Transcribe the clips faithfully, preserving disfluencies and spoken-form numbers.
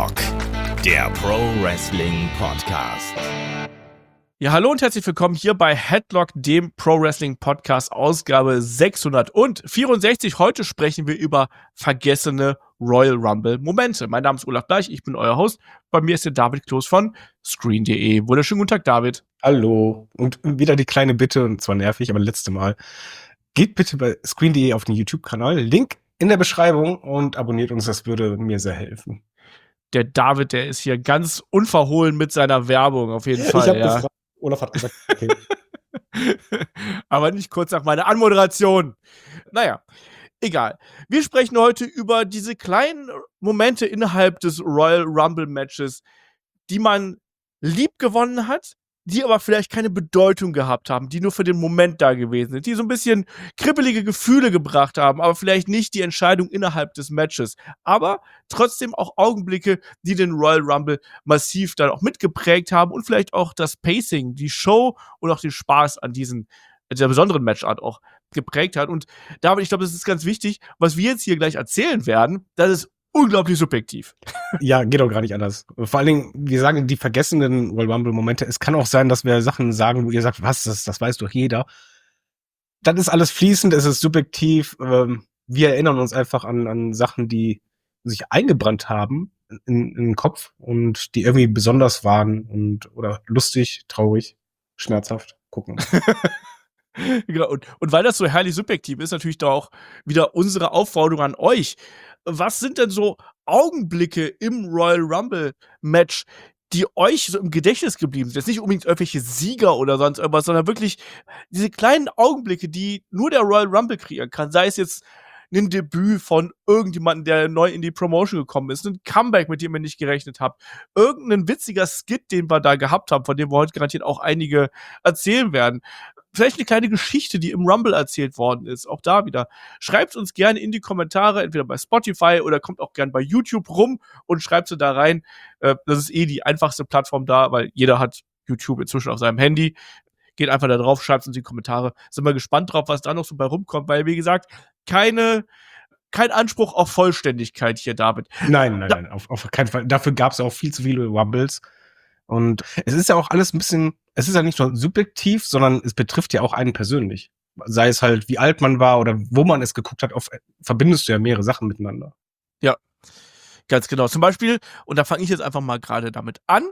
Headlock, der Pro Wrestling Podcast. Ja, hallo und herzlich willkommen hier bei Headlock, dem Pro Wrestling Podcast, Ausgabe sechshundertvierundsechzig. Heute sprechen wir über vergessene Royal Rumble Momente. Mein Name ist Olaf Bleich, ich bin euer Host. Bei mir ist der David Kloß von screen punkt de. Wunderschönen guten Tag, David. Hallo. Und wieder die kleine Bitte, und zwar nervig, aber letzte Mal. Geht bitte bei screen punkt de auf den YouTube-Kanal. Link in der Beschreibung und abonniert uns, das würde mir sehr helfen. Der David, der ist hier ganz unverhohlen mit seiner Werbung, auf jeden Fall. Ich habe ja. gefragt, Olaf hat gesagt, okay. Aber nicht kurz nach meiner Anmoderation. Naja, egal. Wir sprechen heute über diese kleinen Momente innerhalb des Royal Rumble Matches, die man lieb gewonnen hat, die aber vielleicht keine Bedeutung gehabt haben, die nur für den Moment da gewesen sind, die so ein bisschen kribbelige Gefühle gebracht haben, aber vielleicht nicht die Entscheidung innerhalb des Matches. Aber trotzdem auch Augenblicke, die den Royal Rumble massiv dann auch mitgeprägt haben und vielleicht auch das Pacing, die Show und auch den Spaß an diesen, dieser besonderen Matchart auch geprägt hat. Und David, ich glaube, das ist ganz wichtig, was wir jetzt hier gleich erzählen werden, das ist unglaublich subjektiv. Ja, geht auch gar nicht anders. Vor allen Dingen, wir sagen die vergessenen Royal Rumble-Momente. Es kann auch sein, dass wir Sachen sagen, wo ihr sagt, was, das, das weiß doch jeder. Das ist alles fließend, es ist subjektiv. Ähm, wir erinnern uns einfach an, an Sachen, die sich eingebrannt haben in, in den Kopf und die irgendwie besonders waren und oder lustig, traurig, schmerzhaft. Gucken. Genau, und, und weil das so herrlich subjektiv ist, natürlich da auch wieder unsere Aufforderung an euch. Was sind denn so Augenblicke im Royal Rumble Match, die euch so im Gedächtnis geblieben sind? Jetzt nicht unbedingt irgendwelche Sieger oder sonst irgendwas, sondern wirklich diese kleinen Augenblicke, die nur der Royal Rumble kreieren kann. Sei es jetzt ein Debüt von irgendjemandem, der neu in die Promotion gekommen ist, ein Comeback, mit dem ihr nicht gerechnet habt, irgendein witziger Skit, den wir da gehabt haben, von dem wir heute garantiert auch einige erzählen werden. Vielleicht eine kleine Geschichte, die im Rumble erzählt worden ist. Auch da wieder. Schreibt uns gerne in die Kommentare, entweder bei Spotify oder kommt auch gerne bei YouTube rum und schreibt sie da rein. Äh, das ist eh die einfachste Plattform da, weil jeder hat YouTube inzwischen auf seinem Handy. Geht einfach da drauf, schreibt uns in die Kommentare. Sind wir gespannt drauf, was da noch so bei rumkommt, weil, wie gesagt, keine, kein Anspruch auf Vollständigkeit hier, David. Nein, nein, nein, auf, auf keinen Fall. Dafür gab es auch viel zu viele Rumbles. Und es ist ja auch alles ein bisschen, es ist ja nicht nur subjektiv, sondern es betrifft ja auch einen persönlich. Sei es halt, wie alt man war oder wo man es geguckt hat, auf, verbindest du ja mehrere Sachen miteinander. Ja, ganz genau. Zum Beispiel, und da fange ich jetzt einfach mal gerade damit an,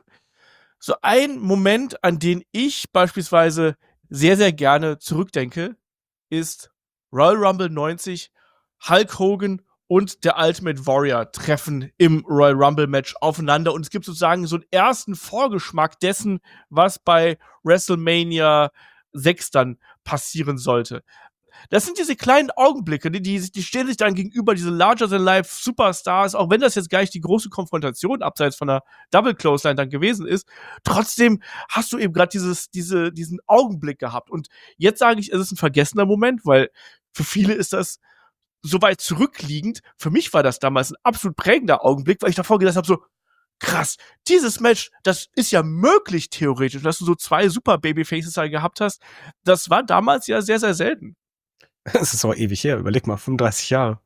so ein Moment, an den ich beispielsweise sehr, sehr gerne zurückdenke, ist Royal Rumble neunzig, Hulk Hogan und der Ultimate Warrior treffen im Royal Rumble Match aufeinander. Und es gibt sozusagen so einen ersten Vorgeschmack dessen, was bei WrestleMania sechs dann passieren sollte. Das sind diese kleinen Augenblicke, die, die, die stehen sich dann gegenüber, diese Larger-than-Life-Superstars, auch wenn das jetzt gar nicht die große Konfrontation abseits von der Double Clothesline dann gewesen ist. Trotzdem hast du eben gerade dieses, diese, diesen Augenblick gehabt. Und jetzt sage ich, es ist ein vergessener Moment, weil für viele ist das so weit zurückliegend. Für mich war das damals ein absolut prägender Augenblick, weil ich davor gedacht habe, so, krass, dieses Match, das ist ja möglich theoretisch, dass du so zwei super Babyfaces da gehabt hast. Das war damals ja sehr, sehr selten. Das ist aber ewig her, überleg mal, fünfunddreißig Jahre.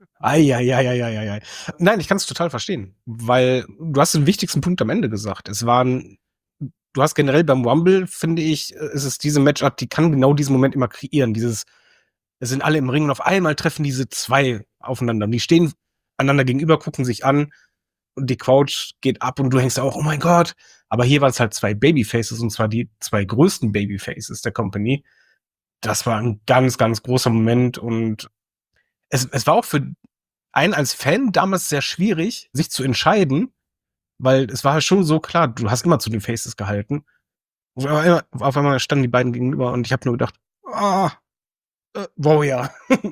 Eieieiei. Nein, ich kann es total verstehen, weil du hast den wichtigsten Punkt am Ende gesagt. Es waren, du hast generell beim Rumble, finde ich, es ist diese Matchart, die kann genau diesen Moment immer kreieren, dieses es sind alle im Ring und auf einmal treffen diese zwei aufeinander. Und die stehen einander gegenüber, gucken sich an und die Couch geht ab und du denkst auch, oh mein Gott. Aber hier waren es halt zwei Babyfaces und zwar die zwei größten Babyfaces der Company. Das war ein ganz, ganz großer Moment und es, es war auch für einen als Fan damals sehr schwierig, sich zu entscheiden, weil es war halt schon so klar, du hast immer zu den Faces gehalten. Auf einmal, auf einmal standen die beiden gegenüber und ich habe nur gedacht, ah, Äh, Warrior.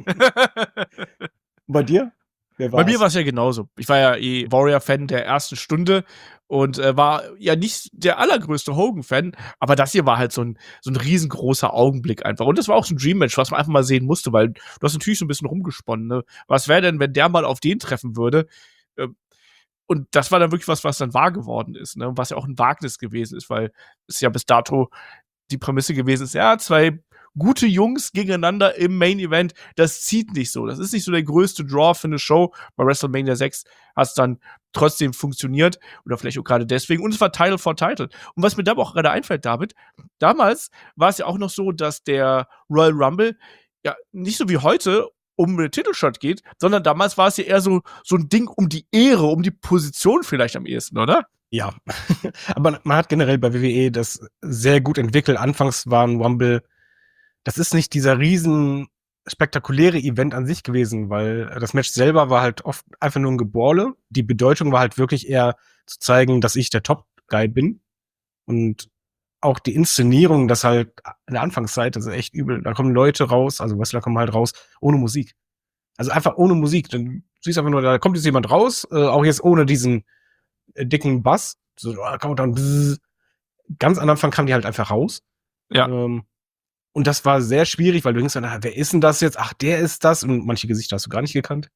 Bei dir? Wer war's? Bei mir war es ja genauso. Ich war ja eh Warrior-Fan der ersten Stunde und äh, war ja nicht der allergrößte Hogan-Fan, aber das hier war halt so ein, so ein riesengroßer Augenblick einfach. Und das war auch so ein Dream-Match, was man einfach mal sehen musste, weil du hast natürlich so ein bisschen rumgesponnen. Ne? Was wäre denn, wenn der mal auf den treffen würde? Ähm, und das war dann wirklich was, was dann wahr geworden ist, ne? Was ja auch ein Wagnis gewesen ist, weil es ja bis dato die Prämisse gewesen ist, ja, zwei gute Jungs gegeneinander im Main Event, das zieht nicht so. Das ist nicht so der größte Draw für eine Show. Bei WrestleMania sechs hat es dann trotzdem funktioniert oder vielleicht auch gerade deswegen. Und es war Title for Title. Und was mir da auch gerade einfällt, David, damals war es ja auch noch so, dass der Royal Rumble ja nicht so wie heute um einen Titelshot geht, sondern damals war es ja eher so, so ein Ding um die Ehre, um die Position vielleicht am ehesten, oder? Ja, aber man hat generell bei W W E das sehr gut entwickelt. Anfangs war ein Rumble, das ist nicht dieser riesen spektakuläre Event an sich gewesen, weil das Match selber war halt oft einfach nur ein Geborle. Die Bedeutung war halt wirklich eher zu zeigen, dass ich der Top-Guy bin. Und auch die Inszenierung, das halt in der Anfangszeit, das ist echt übel. Da kommen Leute raus, also Wrestler kommen halt raus, ohne Musik. Also einfach ohne Musik. Dann siehst du einfach nur, da kommt jetzt jemand raus, äh, auch jetzt ohne diesen äh, dicken Bass. So, da kommt dann bzzz. Ganz am Anfang kamen die halt einfach raus. Ja. Ähm, und das war sehr schwierig, weil du denkst dann, ah, wer ist denn das jetzt? Ach, der ist das. Und manche Gesichter hast du gar nicht gekannt.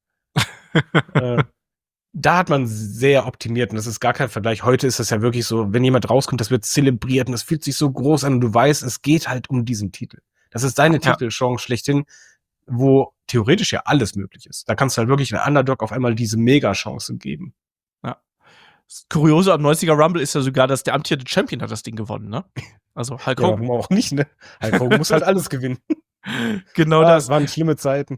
äh, Da hat man sehr optimiert und das ist gar kein Vergleich. Heute ist es ja wirklich so, wenn jemand rauskommt, das wird zelebriert und das fühlt sich so groß an und du weißt, es geht halt um diesen Titel. Das ist deine Ja. Titelchance schlechthin, wo theoretisch ja alles möglich ist. Da kannst du halt wirklich einem Underdog auf einmal diese Mega-Chance geben. Ja. Das Kuriose am neunziger Rumble ist ja sogar, dass der amtierende Champion hat das Ding gewonnen, ne? Also Hulk Ja, Hogan. warum auch nicht, ne? Hulk Hogan muss halt alles gewinnen. Genau Ah, das. das waren schlimme Zeiten.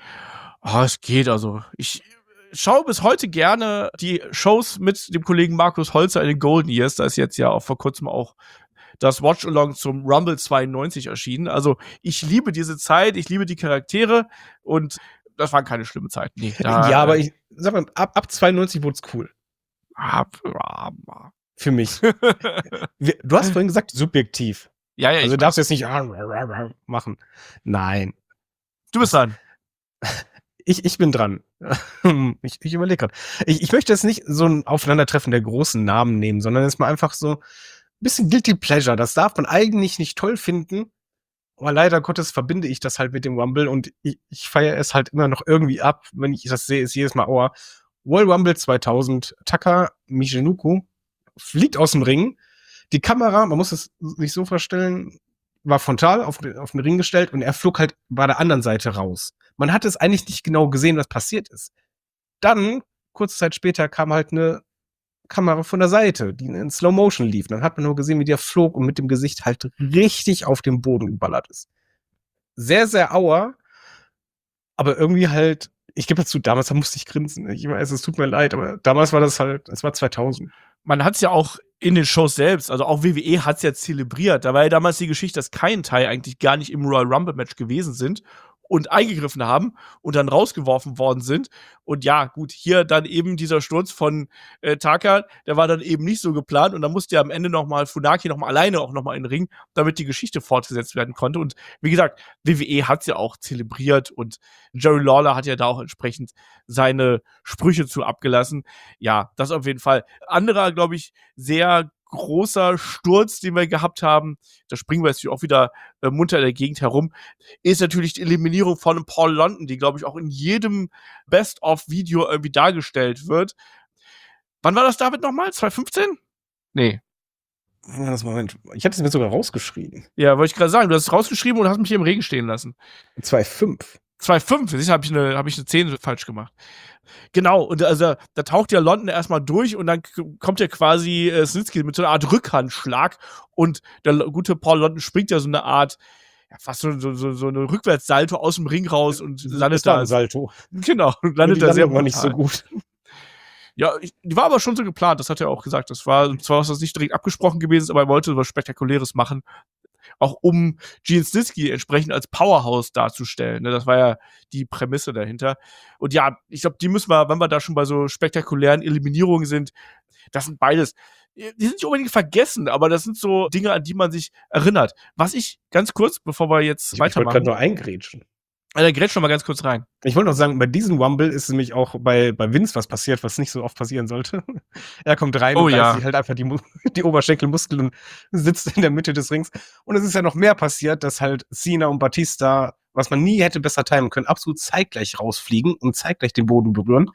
Ah, es geht also. Ich schaue bis heute gerne die Shows mit dem Kollegen Markus Holzer in den Golden Years. Da ist jetzt ja auch vor kurzem auch das Watch-Along zum Rumble zweiundneunzig erschienen. Also ich liebe diese Zeit, ich liebe die Charaktere und das waren keine schlimmen Zeiten. Nee, da, Ja, aber ich sag mal, ab, ab zweiundneunzig wurde es cool. Ab, ab, ab. Für mich. Wir- Du hast vorhin gesagt, subjektiv. Ja, ja, Also ich, du darfst jetzt nicht machen. Nein. du bist dran. Ich, ich bin dran. ich ich überlege gerade. Ich, ich möchte jetzt nicht so ein Aufeinandertreffen der großen Namen nehmen, sondern jetzt mal einfach so ein bisschen Guilty Pleasure. Das darf man eigentlich nicht toll finden. Aber leider Gottes verbinde ich das halt mit dem Rumble und ich, ich feiere es halt immer noch irgendwie ab. Wenn ich das sehe, ist jedes Mal Aua. World Rumble zweitausend. Taka Michinoku fliegt aus dem Ring. Die Kamera, man muss es sich so vorstellen, war frontal auf, den- auf den Ring gestellt und er flog halt bei der anderen Seite raus. Man hat es eigentlich nicht genau gesehen, was passiert ist. Dann, kurze Zeit später, kam halt eine Kamera von der Seite, die in Slow Motion lief. Dann hat man nur gesehen, wie der flog und mit dem Gesicht halt richtig auf den Boden geballert ist. Sehr, sehr auer, aber irgendwie halt, ich gebe dazu, damals da musste ich grinsen. Ich weiß, es tut mir leid, aber damals war das halt, es war zweitausend. Man hat es ja auch in den Shows selbst, also auch W W E hat es ja zelebriert. Da war ja damals die Geschichte, dass kein Teil eigentlich gar nicht im Royal Rumble Match gewesen sind und eingegriffen haben und dann rausgeworfen worden sind. Und ja, gut, hier dann eben dieser Sturz von äh, Taka, der war dann eben nicht so geplant und dann musste ja am Ende nochmal Funaki nochmal alleine auch nochmal in den Ring, damit die Geschichte fortgesetzt werden konnte. Und wie gesagt, W W E hat es ja auch zelebriert und Jerry Lawler hat ja da auch entsprechend seine Sprüche zu abgelassen. Ja, das auf jeden Fall. Anderer, glaube ich, sehr großer Sturz, den wir gehabt haben, da springen wir jetzt auch wieder äh, munter in der Gegend herum, ist natürlich die Eliminierung von einem Paul London, die, glaube ich, auch in jedem Best-of-Video irgendwie dargestellt wird. Wann war das, David, nochmal? zwanzig fünfzehn? Nee. Das Moment. Ich hatte es mir sogar rausgeschrieben. Ja, wollte ich gerade sagen, du hast es rausgeschrieben und hast mich hier im Regen stehen lassen. zweitausendfünf. zwanzig fünf, siehst du, habe ich eine hab ich eine zehn falsch gemacht. Genau, und also da taucht ja London erstmal durch und dann k- kommt ja quasi äh, Snitsky mit so einer Art Rückhandschlag und der l- gute Paul London springt ja so eine Art, ja, fast so, so, so, so eine Rückwärtssalto aus dem Ring raus und landet Das war da. ein Salto. Genau, und Nur landet die da sehr Landung war nicht so brutal. gut. Ja, ich, die war aber schon so geplant, das hat er auch gesagt. Das war zwar was das nicht direkt abgesprochen gewesen ist, aber er wollte was Spektakuläres machen. Auch um Gene Snitsky entsprechend als Powerhouse darzustellen. Ne? Das war ja die Prämisse dahinter. Und ja, ich glaube, die müssen wir, wenn wir da schon bei so spektakulären Eliminierungen sind, das sind beides. Die sind nicht unbedingt vergessen, aber das sind so Dinge, an die man sich erinnert. Was ich ganz kurz, bevor wir jetzt Ich, ich wollte weitermachen, gerade nur eingrätschen. äh, da gerät schon mal ganz kurz rein. Ich wollte noch sagen, bei diesem Rumble ist nämlich auch bei, bei Vince was passiert, was nicht so oft passieren sollte. Er kommt rein Oh und ja. reißt sich halt einfach die, Mu- die Oberschenkelmuskeln und sitzt in der Mitte des Rings. Und es ist ja noch mehr passiert, dass halt Cena und Batista, was man nie hätte besser timen können, absolut zeitgleich rausfliegen und zeitgleich den Boden berühren.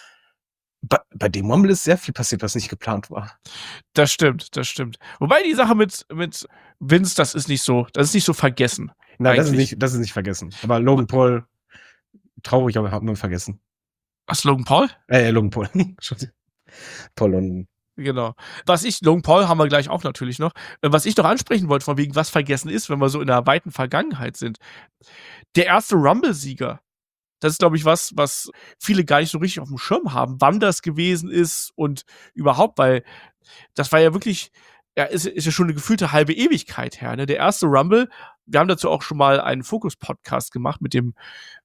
Bei, bei dem Rumble ist sehr viel passiert, was nicht geplant war. Das stimmt, das stimmt. Wobei die Sache mit, mit Vince, das ist nicht so, das ist nicht so vergessen. Nein, das ist Eigentlich. nicht, das ist nicht vergessen. Aber Logan Paul, traurig, aber hat man vergessen. Was, Logan Paul? Äh, Logan Paul. Entschuldigung. Paul und Genau. Was ich, Logan Paul haben wir gleich auch natürlich noch. Äh, Was ich noch ansprechen wollte, von wegen, was vergessen ist, wenn wir so in der weiten Vergangenheit sind. Der erste Rumble-Sieger. Das ist, glaube ich, was, was viele gar nicht so richtig auf dem Schirm haben, wann das gewesen ist und überhaupt, weil das war ja wirklich, ja, ist, ist ja schon eine gefühlte halbe Ewigkeit her, ne? Der erste Rumble, wir haben dazu auch schon mal einen Fokus-Podcast gemacht mit dem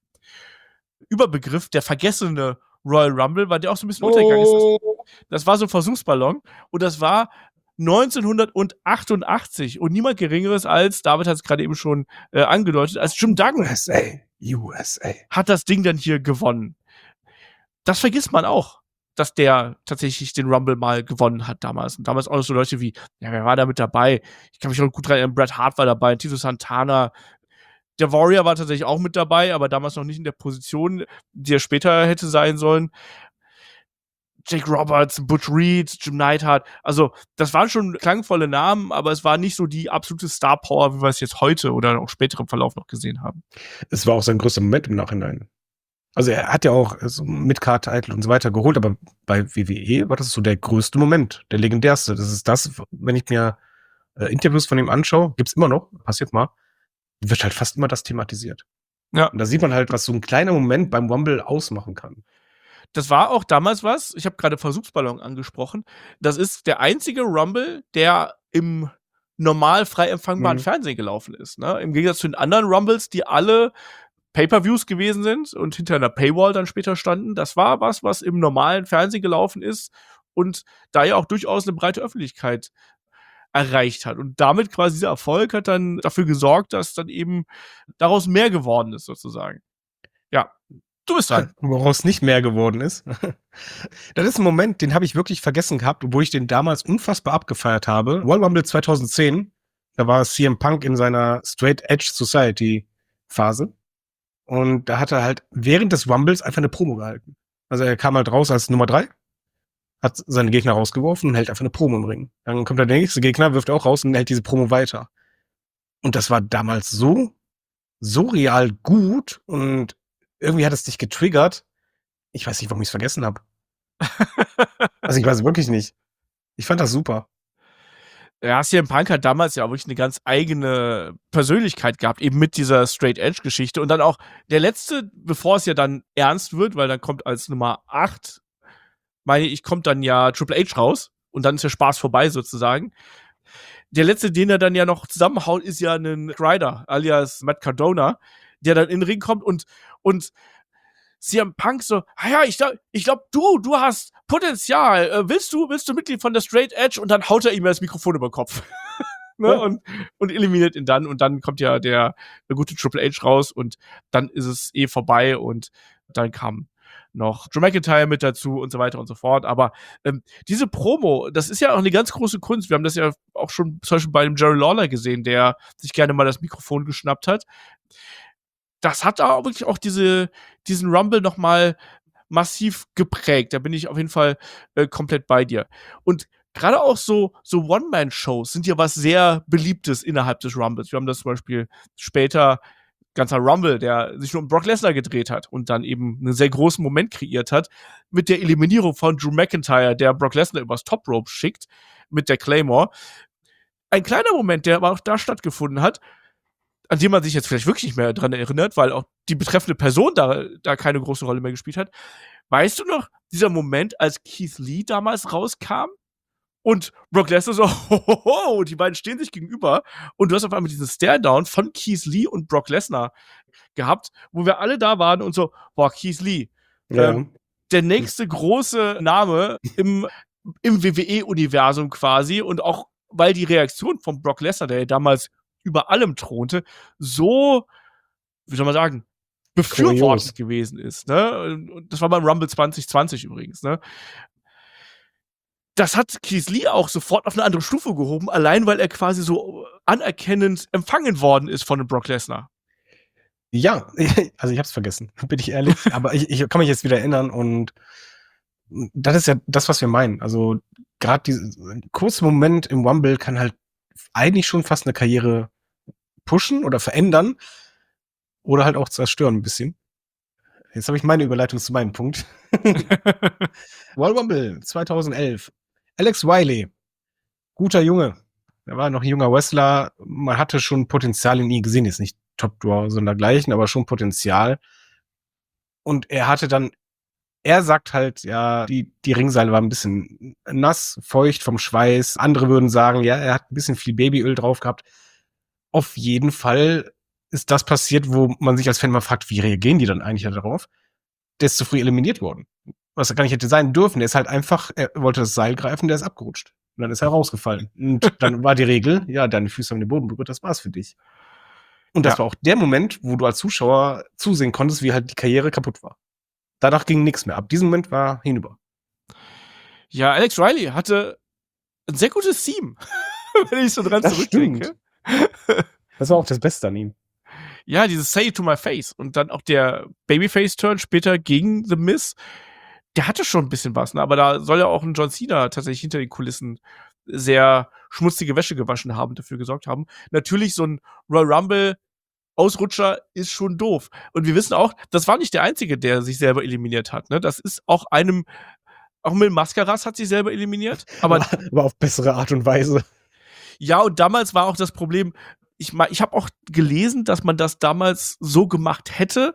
Überbegriff der vergessene Royal Rumble, weil der auch so ein bisschen untergegangen ist. Das war so ein Versuchsballon und das war neunzehnhundertachtundachtzig und niemand Geringeres als, David hat es gerade eben schon äh, angedeutet, als Jim Duggan U S A. U S A. hat das Ding dann hier gewonnen. Das vergisst man auch, dass der tatsächlich den Rumble mal gewonnen hat damals. Und damals auch noch so Leute wie, ja, wer war da mit dabei? Ich kann mich noch gut dran erinnern, Bret Hart war dabei, Tito Santana. Der Warrior war tatsächlich auch mit dabei, aber damals noch nicht in der Position, die er später hätte sein sollen. Jake Roberts, Butch Reed, Jim Neidhart. Also, das waren schon klangvolle Namen, aber es war nicht so die absolute Star-Power, wie wir es jetzt heute oder auch später im Verlauf noch gesehen haben. Es war auch sein größter Moment im Nachhinein. Also er hat ja auch so Mid-Card-Titel und so weiter geholt, aber bei W W E war das so der größte Moment, der legendärste. Das ist das, wenn ich mir äh, Interviews von ihm anschaue, gibt's immer noch, passiert mal, wird halt fast immer das thematisiert. Ja. Und da sieht man halt, was so ein kleiner Moment beim Rumble ausmachen kann. Das war auch damals was, ich habe gerade Versuchsballon angesprochen, das ist der einzige Rumble, der im normal frei empfangbaren Mhm. Fernsehen gelaufen ist. Ne? Im Gegensatz zu den anderen Rumbles, die alle Pay-Per-Views gewesen sind und hinter einer Paywall dann später standen. Das war was, was im normalen Fernsehen gelaufen ist und da ja auch durchaus eine breite Öffentlichkeit erreicht hat. Und damit quasi dieser Erfolg hat dann dafür gesorgt, dass dann eben daraus mehr geworden ist, sozusagen. Ja, du bist dran. Woraus nicht mehr geworden ist. Das ist ein Moment, den habe ich wirklich vergessen gehabt, obwohl ich den damals unfassbar abgefeiert habe. Royal Rumble zweitausendzehn, da war C M Punk in seiner Straight Edge Society Phase. Und da hat er halt während des Rumbles einfach eine Promo gehalten. Also er kam halt raus als Nummer drei, hat seine Gegner rausgeworfen und hält einfach eine Promo im Ring. Dann kommt der nächste Gegner, wirft auch raus und hält diese Promo weiter. Und das war damals so, so real gut und irgendwie hat es dich getriggert. Ich weiß nicht, warum ich es vergessen habe. Also ich weiß wirklich nicht. Ich fand das super. Ja, C M Punk hat damals ja auch wirklich eine ganz eigene Persönlichkeit gehabt, eben mit dieser Straight-Edge-Geschichte. Und dann auch der letzte, bevor es ja dann ernst wird, weil dann kommt als Nummer acht, meine ich, kommt dann ja Triple H raus und dann ist der Spaß vorbei sozusagen. Der letzte, den er dann ja noch zusammenhaut, ist ja ein Ryder, alias Matt Cardona, der dann in den Ring kommt und, und C M Punk so, ah ja, ich glaube, ich glaub, du, du hast Potenzial. Äh, willst du, willst du Mitglied von der Straight Edge? Und dann haut er ihm das Mikrofon über den Kopf. ne? Ja. und, und eliminiert ihn dann. Und dann kommt ja der, der gute Triple H raus und dann ist es eh vorbei und dann kam noch Drew McIntyre mit dazu und so weiter und so fort. Aber ähm, diese Promo, das ist ja auch eine ganz große Kunst. Wir haben das ja auch schon zum Beispiel bei dem Jerry Lawler gesehen, der sich gerne mal das Mikrofon geschnappt hat. Das hat da auch wirklich auch diese, diesen Rumble noch mal massiv geprägt. Da bin ich auf jeden Fall äh, komplett bei dir. Und gerade auch so, so One-Man-Shows sind ja was sehr Beliebtes innerhalb des Rumbles. Wir haben das zum Beispiel später, ganzer Rumble, der sich nur um Brock Lesnar gedreht hat und dann eben einen sehr großen Moment kreiert hat, mit der Eliminierung von Drew McIntyre, der Brock Lesnar übers Top Rope schickt, mit der Claymore. Ein kleiner Moment, der aber auch da stattgefunden hat, an dem man sich jetzt vielleicht wirklich nicht mehr dran erinnert, weil auch die betreffende Person da, da keine große Rolle mehr gespielt hat. Weißt du noch, dieser Moment, als Keith Lee damals rauskam und Brock Lesnar so, hohoho, die beiden stehen sich gegenüber und du hast auf einmal diesen Stare-Down von Keith Lee und Brock Lesnar gehabt, wo wir alle da waren und so, boah, Keith Lee, Ja. ähm, der nächste große Name im, im W W E-Universum quasi und auch, weil die Reaktion von Brock Lesnar, der ja damals über allem thronte, so, wie soll man sagen, befürwortend Kurios. gewesen ist. Ne? Und das war beim Rumble zwanzig zwanzig übrigens. Ne? Das hat Keith Lee auch sofort auf eine andere Stufe gehoben, allein weil er quasi so anerkennend empfangen worden ist von dem Brock Lesnar. Ja, also ich hab's vergessen, bin ich ehrlich. Aber ich, ich kann mich jetzt wieder erinnern und das ist ja das, was wir meinen. Also gerade dieser kurze Moment im Rumble kann halt eigentlich schon fast eine Karriere pushen oder verändern oder halt auch zerstören ein bisschen. Jetzt habe ich meine Überleitung zu meinem Punkt. Royal Rumble zweitausendelf. Alex Riley. Guter Junge. Er war noch ein junger Wrestler. Man hatte schon Potenzial in ihn gesehen. Jetzt nicht Top-Draw, sondern dergleichen, aber schon Potenzial. Und er hatte dann, er sagt halt, ja, die, die Ringseile war ein bisschen nass, feucht vom Schweiß. Andere würden sagen, ja, er hat ein bisschen viel Babyöl drauf gehabt. Auf jeden Fall ist das passiert, wo man sich als Fan mal fragt, wie reagieren die dann eigentlich darauf? Der ist zu früh eliminiert worden. Was er gar nicht hätte sein dürfen. Der ist halt einfach, er wollte das Seil greifen, der ist abgerutscht. Und dann ist er rausgefallen. Und dann war die Regel, ja, deine Füße haben den Boden berührt, das war's für dich. Und das Ja. war auch der Moment, wo du als Zuschauer zusehen konntest, wie halt die Karriere kaputt war. Danach ging nichts mehr. Ab diesem Moment war hinüber. Ja, Alex Riley hatte ein sehr gutes Theme, wenn ich so dran Das zurückdenke. Das war auch das Beste an ihm. Ja, dieses Say it to my face und dann auch der Babyface-Turn später gegen The Miz, der hatte schon ein bisschen was, ne? Aber da soll ja auch ein John Cena tatsächlich hinter den Kulissen sehr schmutzige Wäsche gewaschen haben, dafür gesorgt haben. Natürlich, so ein Royal Rumble Ausrutscher ist schon doof. Und wir wissen auch, das war nicht der Einzige, der sich selber eliminiert hat, ne? Das ist auch einem, auch Mil Mascaras hat sich selber eliminiert. Aber Aber auf bessere Art und Weise. ja, und damals war auch das Problem, ich mein, ich habe auch gelesen, dass man das damals so gemacht hätte,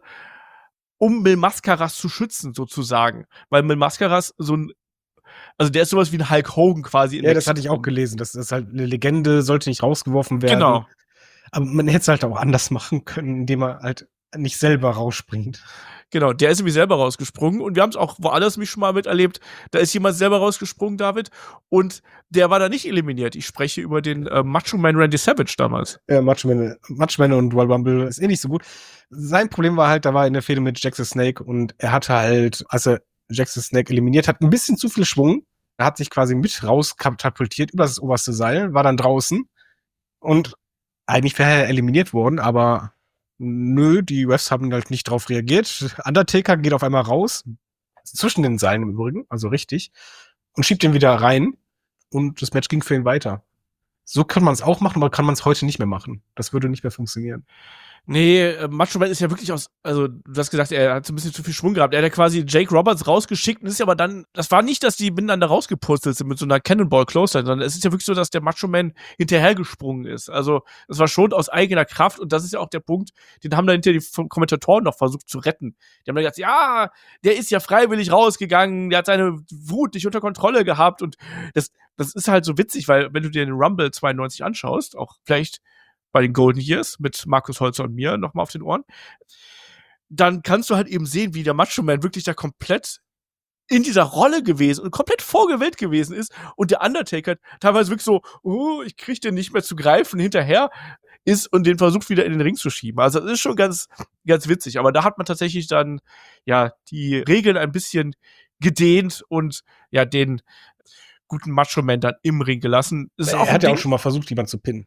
um Mil Mascaras zu schützen, sozusagen. Weil Mil Mascaras so ein, also der ist sowas wie ein Hulk Hogan quasi. In Ja, das Mexiko. hatte ich auch gelesen. Das ist halt eine Legende, sollte nicht rausgeworfen werden. Genau. Aber man hätte es halt auch anders machen können, indem er halt nicht selber rausspringt. Genau, der ist nämlich selber rausgesprungen und wir haben es auch woanders mich schon mal miterlebt. Da ist jemand selber rausgesprungen, David, und der war da nicht eliminiert. Ich spreche über den äh, Macho Man Randy Savage damals. Ja, Matchman, Matchman und Royal Rumble ist eh nicht so gut. Sein Problem war halt, da war in der Fehde mit Jack the Snake und er hatte halt, als er Jack the Snake eliminiert hat, ein bisschen zu viel Schwung. Er hat sich quasi mit rauskatapultiert über das oberste Seil, war dann draußen und eigentlich wäre er eliminiert worden, aber nö, die Refs haben halt nicht drauf reagiert. Undertaker geht auf einmal raus, zwischen den Seilen im Übrigen, also richtig, und schiebt ihn wieder rein und das Match ging für ihn weiter. So kann man es auch machen, aber kann man es heute nicht mehr machen. Das würde nicht mehr funktionieren. Nee, äh, Macho Man ist ja wirklich aus, also du hast gesagt, er hat so ein bisschen zu viel Schwung gehabt. Er hat ja quasi Jake Roberts rausgeschickt und ist ja aber dann, das war nicht, dass die miteinander rausgepurzelt sind mit so einer Cannonball Clothesline, sondern es ist ja wirklich so, dass der Macho Man hinterhergesprungen ist. Also es war schon aus eigener Kraft und das ist ja auch der Punkt, den haben da hinter die Kommentatoren noch versucht zu retten. Die haben dann gesagt, ja, der ist ja freiwillig rausgegangen, der hat seine Wut nicht unter Kontrolle gehabt und das, das ist halt so witzig, weil wenn du dir den Rumble zweiundneunzig anschaust, auch vielleicht bei den Golden Years mit Markus Holzer und mir nochmal auf den Ohren, dann kannst du halt eben sehen, wie der Macho Man wirklich da komplett in dieser Rolle gewesen und komplett vorgewählt gewesen ist und der Undertaker teilweise wirklich so, oh, ich krieg den nicht mehr zu greifen, hinterher ist und den versucht wieder in den Ring zu schieben. Also das ist schon ganz, ganz witzig, aber da hat man tatsächlich dann, ja, die Regeln ein bisschen gedehnt und, ja, den guten Macho Man dann im Ring gelassen. Das ist Er auch hat ein ja Ding- auch schon mal versucht, jemanden zu pinnen.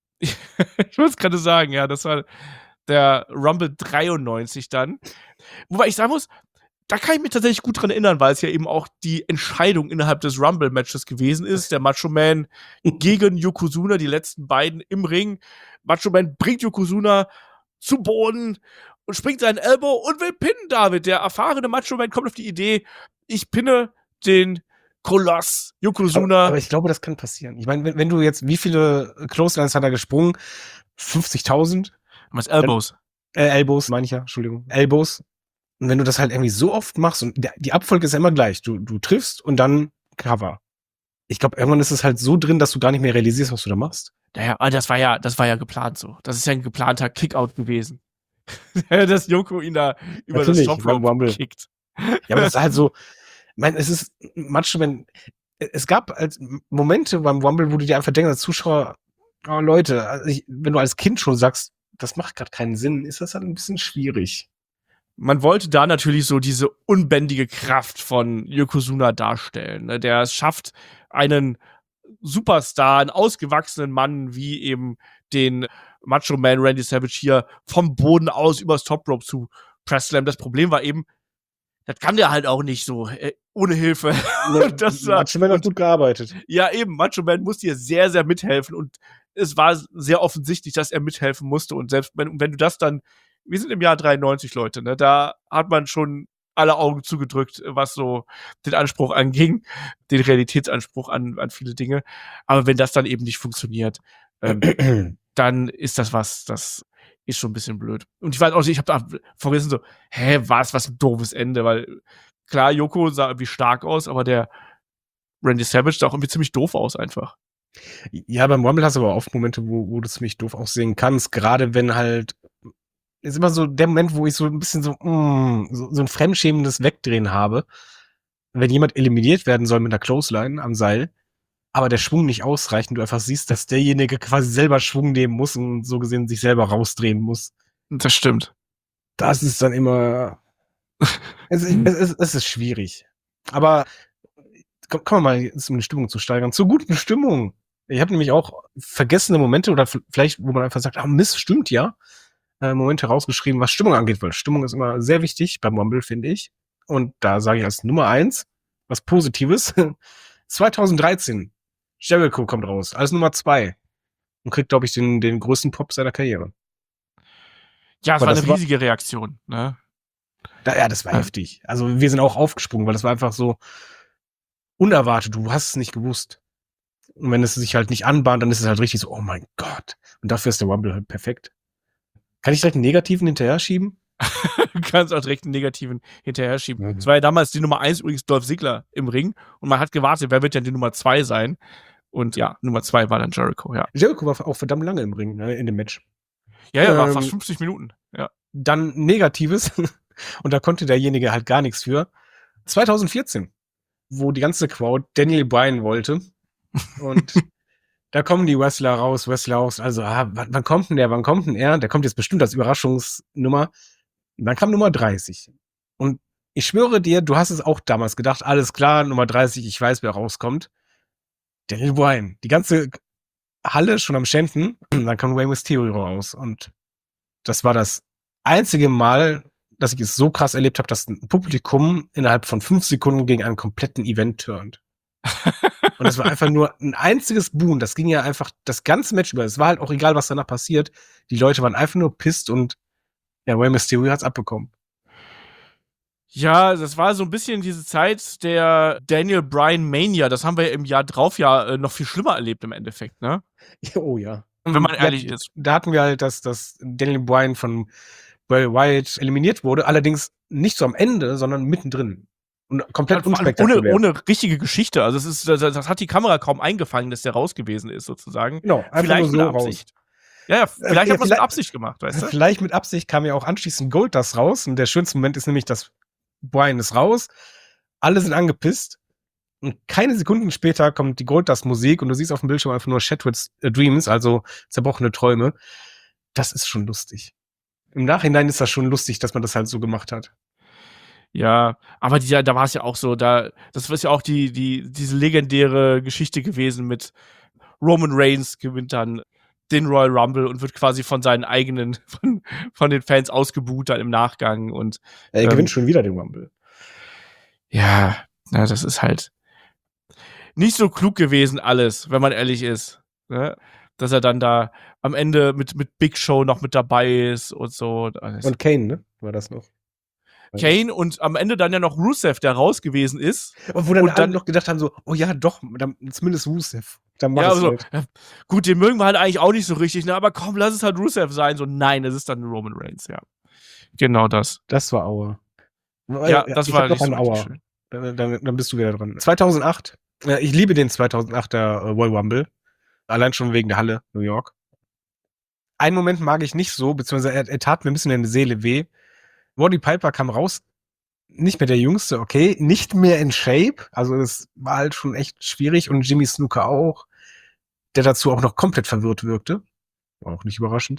ich muss gerade sagen, ja, das war der Rumble dreiundneunzig dann. Wobei ich sagen muss, da kann ich mich tatsächlich gut dran erinnern, weil es ja eben auch die Entscheidung innerhalb des Rumble-Matches gewesen ist. Der Macho Man gegen Yokozuna, die letzten beiden im Ring. Macho Man bringt Yokozuna zu Boden und springt seinen Elbow und will pinnen, David. Der erfahrene Macho Man kommt auf die Idee, ich pinne den Koloss Yokozuna. Aber, aber ich glaube, das kann passieren. Ich meine, wenn, wenn du jetzt, wie viele Clotheslines hat er gesprungen? fünfzigtausend? Was Elbows? Äh, Elbows, meine ich ja, Entschuldigung. Elbows. Und wenn du das halt irgendwie so oft machst und der, die Abfolge ist ja immer gleich. Du, du triffst und dann Cover. Ich glaube, irgendwann ist es halt so drin, dass du gar nicht mehr realisierst, was du da machst. Naja, das war ja, das war ja geplant so. Das ist ja ein geplanter Kickout gewesen. Dass Yoko ihn da über Natürlich, das Top beim Rumble. Rope kickt. Ja, aber das ist halt so, ich meine, es ist manchmal, wenn, es gab als Momente beim Rumble, wo du dir einfach denkst, als Zuschauer, oh Leute, also ich, wenn du als Kind schon sagst, das macht gerade keinen Sinn, ist das halt ein bisschen schwierig. Man wollte da natürlich so diese unbändige Kraft von Yokozuna darstellen, ne, der es schafft, einen Superstar, einen ausgewachsenen Mann wie eben den Macho Man Randy Savage hier vom Boden aus übers Top Rope zu Press-Slam. Das Problem war eben, das kann der halt auch nicht so, äh, ohne Hilfe. Ne, Das war- Macho Man hat gut gearbeitet. Ja, eben, Macho Man muss hier sehr, sehr mithelfen und es war sehr offensichtlich, dass er mithelfen musste. Und selbst wenn, wenn du das dann, wir sind im Jahr dreiundneunzig, Leute, ne, da hat man schon alle Augen zugedrückt, was so den Anspruch anging, den Realitätsanspruch an, an viele Dinge. Aber wenn das dann eben nicht funktioniert, ähm, dann ist das was, das ist schon ein bisschen blöd. Und ich weiß auch, ich habe da vergessen so, hä, was, was ein doofes Ende, weil klar, Yoko sah irgendwie stark aus, aber der Randy Savage sah auch irgendwie ziemlich doof aus einfach. Ja, beim Rumble hast du aber oft Momente, wo, wo du ziemlich doof aussehen kannst, gerade wenn halt, ist immer so der Moment, wo ich so ein bisschen so, mm, so, so ein fremdschämendes Wegdrehen habe, wenn jemand eliminiert werden soll mit einer Clothesline am Seil, aber der Schwung nicht ausreicht und du einfach siehst, dass derjenige quasi selber Schwung nehmen muss und so gesehen sich selber rausdrehen muss. Das stimmt. Das ist dann immer, es, es, es, es ist schwierig. Aber komm- kommen wir mal jetzt, um die Stimmung zu steigern. Zur guten Stimmung. Ich habe nämlich auch vergessene Momente oder f- vielleicht, wo man einfach sagt, ah Mist, stimmt ja. Äh, Momente rausgeschrieben, was Stimmung angeht, weil Stimmung ist immer sehr wichtig beim Rumble, finde ich. Und da sage ich als Nummer eins was Positives. zwanzig dreizehn. Jericho kommt raus als Nummer zwei und kriegt, glaube ich, den, den größten Pop seiner Karriere. Ja, es Aber war das eine war- riesige Reaktion, ne? Da, ja, das war Ja. heftig. Also wir sind auch aufgesprungen, weil das war einfach so unerwartet. Du hast es nicht gewusst. Und wenn es sich halt nicht anbahnt, dann ist es halt richtig so, oh mein Gott. Und dafür ist der Rumble halt perfekt. Kann ich direkt einen negativen hinterher schieben? Du kannst auch direkt einen negativen hinterher schieben. Mhm. Es war ja damals die Nummer eins übrigens Dolph Ziggler im Ring und man hat gewartet, wer wird ja die Nummer zwei sein? Und ja, Nummer zwei war dann Jericho, ja. Jericho war auch verdammt lange im Ring, ne, in dem Match. Ja, ja, war Ähm, fast fünfzig Minuten, ja. Dann Negatives. Und da konnte derjenige halt gar nichts für. zwanzig vierzehn, wo die ganze Crowd Daniel Bryan wollte. Und da kommen die Wrestler raus, Wrestler raus. Also, ah, wann, wann kommt denn der? Wann kommt denn er? Der kommt jetzt bestimmt als Überraschungsnummer. Und dann kam Nummer dreißig. Und ich schwöre dir, du hast es auch damals gedacht, alles klar, Nummer dreißig, ich weiß, wer rauskommt. Daniel Bryan. Die ganze Halle schon am Chanten. Dann kam Rey Mysterio raus. Und das war das einzige Mal, dass ich es so krass erlebt habe, dass ein Publikum innerhalb von fünf Sekunden gegen einen kompletten Event turnt. Und es war einfach nur ein einziges Boon. Das ging ja einfach das ganze Match über. Es war halt auch egal, was danach passiert. Die Leute waren einfach nur pisst und ja, Rey Mysterio hat's abbekommen. Ja, das war so ein bisschen diese Zeit der Daniel Bryan Mania. Das haben wir im Jahr drauf ja äh, noch viel schlimmer erlebt im Endeffekt, ne? Oh ja. Wenn man Ja, ehrlich ist. Da hatten wir halt, dass, dass Daniel Bryan von Bray Wyatt eliminiert wurde. Allerdings nicht so am Ende, sondern mittendrin. Und komplett Vor allem unspektakulär. ohne, ohne richtige Geschichte. Also es ist, das, das hat die Kamera kaum eingefangen, dass der raus gewesen ist, sozusagen. Genau, einfach Vielleicht nur so mit raus. Absicht. Ja, ja, vielleicht ja, hat man es mit vielleicht- Absicht gemacht, weißt du? Vielleicht mit Absicht kam ja auch anschließend Goldust raus. Und der schönste Moment ist nämlich, dass Bryan ist raus. Alle sind angepisst. Und keine Sekunden später kommt die Goldust-Musik und du siehst auf dem Bildschirm einfach nur Shattered Dreams, also zerbrochene Träume. Das ist schon lustig. Im Nachhinein ist das schon lustig, dass man das halt so gemacht hat. Ja, aber die, da war es ja auch so, da, das ist ja auch die, die, diese legendäre Geschichte gewesen mit Roman Reigns gewinnt dann den Royal Rumble und wird quasi von seinen eigenen, von, von den Fans ausgebuht dann im Nachgang und Er Ähm, gewinnt schon wieder den Rumble. ja, na, das ist halt nicht so klug gewesen alles, wenn man ehrlich ist, ne? Dass er dann da am Ende mit, mit Big Show noch mit dabei ist und so. Alles. Und Kane, ne? War das noch? Kane und am Ende dann ja noch Rusev, der raus gewesen ist. Und wo dann Und alle dann- noch gedacht haben so, oh ja, doch, dann, zumindest Rusev. Dann mach Ja, es also, halt. ja, gut, den mögen wir halt eigentlich auch nicht so richtig, ne? Aber komm, lass es halt Rusev sein. So, nein, es ist dann Roman Reigns, ja. Genau das. Das war Aua. Ja, das ich war hab noch nicht einen so richtig Aua. schön. Dann, dann, dann bist du wieder dran. zweitausendacht. Äh, Ich liebe den zweitausendachter äh, Royal Rumble. Allein schon wegen der Halle, New York. Einen Moment mag ich nicht so, beziehungsweise er, er tat mir ein bisschen in der Seele weh. Roddy Piper kam raus, nicht mehr der Jüngste, okay, nicht mehr in Shape, also es war halt schon echt schwierig und Jimmy Snuka auch, der dazu auch noch komplett verwirrt wirkte. War auch nicht überraschend.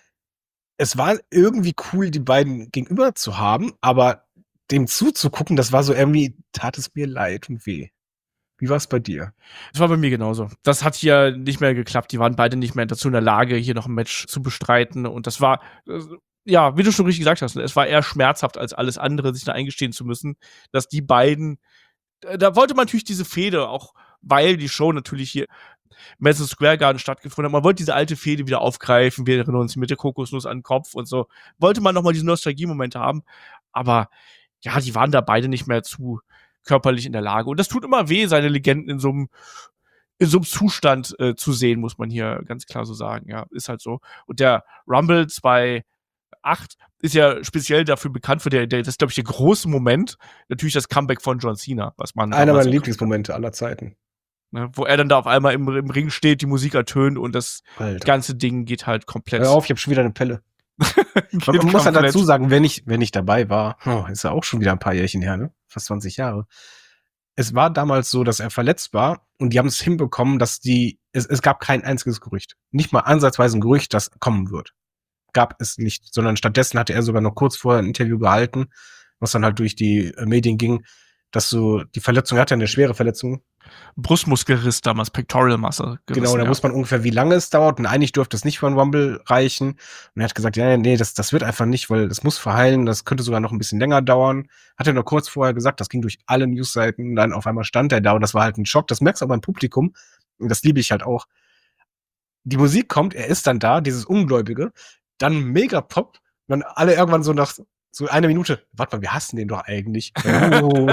Es war irgendwie cool, die beiden gegenüber zu haben, aber dem zuzugucken, das war so irgendwie, tat es mir leid und weh. Wie war es bei dir? Das war bei mir genauso. Das hat hier nicht mehr geklappt. Die waren beide nicht mehr dazu in der Lage, hier noch ein Match zu bestreiten. Und das war, äh, ja, wie du schon richtig gesagt hast, es war eher schmerzhaft als alles andere, sich da eingestehen zu müssen, dass die beiden, äh, da wollte man natürlich diese Fehde, auch weil die Show natürlich hier Madison Square Garden stattgefunden hat. Man wollte diese alte Fehde wieder aufgreifen, wir erinnern uns mit der Kokosnuss an den Kopf und so. Wollte man nochmal diese Nostalgie-Momente haben, aber ja, die waren da beide nicht mehr zu körperlich in der Lage. Und das tut immer weh, seine Legenden in so einem in so einem Zustand äh, zu sehen, muss man hier ganz klar so sagen. Ja, ist halt so. Und der Rumble zwei acht ist ja speziell dafür bekannt für der, der das ist, glaube ich, der große Moment. Natürlich das Comeback von John Cena, was man Einer damals meiner Lieblingsmomente aller Zeiten. Ne, wo er dann da auf einmal im, im Ring steht, die Musik ertönt und das Alter. ganze Ding geht halt komplett. Hör auf, ich habe schon wieder eine Pelle. Man, man muss ja dazu sagen, wenn ich, wenn ich dabei war, oh, ist ja auch schon wieder ein paar Jährchen her, ne? Fast zwanzig Jahre. Es war damals so, dass er verletzt war und die haben es hinbekommen, dass die, es, es gab kein einziges Gerücht. Nicht mal ansatzweise ein Gerücht, das kommen wird. Gab es nicht, sondern stattdessen hatte er sogar noch kurz vorher ein Interview gehalten, was dann halt durch die äh, Medien ging, dass so die Verletzung, er hatte eine schwere Verletzung. Brustmuskelriss damals, Pectoral Muscle. Gerissen, genau, da ja. wusste man ungefähr, wie lange es dauert. Und eigentlich durfte es nicht für einen Rumble reichen. Und er hat gesagt, ja, nee, das, das wird einfach nicht, weil das muss verheilen. Das könnte sogar noch ein bisschen länger dauern. Hat er noch kurz vorher gesagt, das ging durch alle Newsseiten. Und dann auf einmal stand er da und das war halt ein Schock. Das merkst du aber im Publikum. Und das liebe ich halt auch. Die Musik kommt, er ist dann da, dieses Ungläubige. Dann mega Pop. Und dann alle irgendwann so nach so einer Minute, warte mal, wir hassen den doch eigentlich. Oh.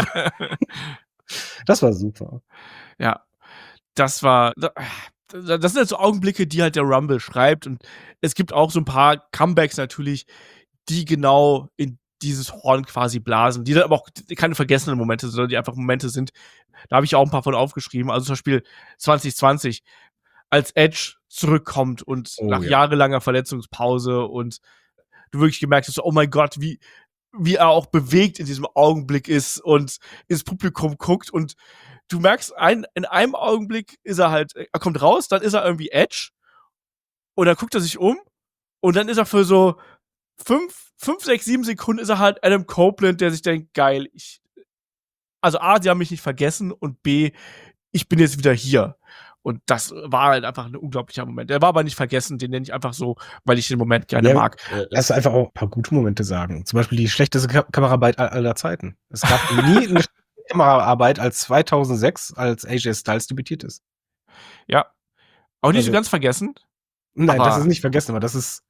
Das war super. Ja, das war, das sind halt so Augenblicke, die halt der Rumble schreibt und es gibt auch so ein paar Comebacks natürlich, die genau in dieses Horn quasi blasen, die dann aber auch keine vergessenen Momente sind, sondern die einfach Momente sind, da habe ich auch ein paar von aufgeschrieben, also zum Beispiel zwanzig zwanzig, als Edge zurückkommt und Oh, nach ja. jahrelanger Verletzungspause und du wirklich gemerkt hast, oh mein Gott, wie wie er auch bewegt in diesem Augenblick ist und ins Publikum guckt und du merkst, ein, in einem Augenblick ist er halt, er kommt raus, dann ist er irgendwie Edge und dann guckt er sich um und dann ist er für so fünf, fünf, sechs, sieben Sekunden ist er halt Adam Copeland, der sich denkt, geil, ich, also A, sie haben mich nicht vergessen und B, ich bin jetzt wieder hier. Und das war halt einfach ein unglaublicher Moment. Der war aber nicht vergessen, den nenne ich einfach so, weil ich den Moment gerne Ja, mag. Lass einfach auch ein paar gute Momente sagen. Zum Beispiel die schlechteste Ka- Kameraarbeit all- aller Zeiten. Es gab nie eine Kameraarbeit als zweitausendsechs, als A J Styles debütiert ist. Ja. Auch nicht Also- so ganz vergessen. Nein, Aber- das ist nicht vergessen, aber das ist,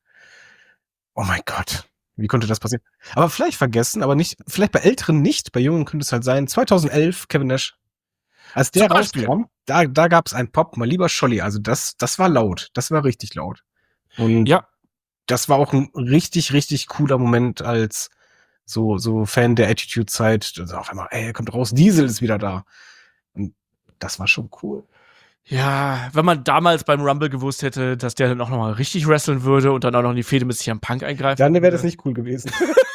oh mein Gott, wie konnte das passieren? Aber vielleicht vergessen, aber nicht, vielleicht bei Älteren nicht, bei Jungen könnte es halt sein. zweitausendelf, Kevin Nash. Als der Zum Beispiel. rauskam, da, da gab es einen Pop, mal lieber Scholli. Also das, das war laut. Das war richtig laut. Und Ja. das war auch ein richtig, richtig cooler Moment als so, so Fan der Attitude-Zeit. Also auf einmal, ey, er kommt raus, Diesel ist wieder da. Und das war schon cool. Ja, wenn man damals beim Rumble gewusst hätte, dass der dann auch nochmal richtig wresteln würde und dann auch noch in die Fehde mit C M Punk eingreifen Dann wäre würde. das nicht cool gewesen.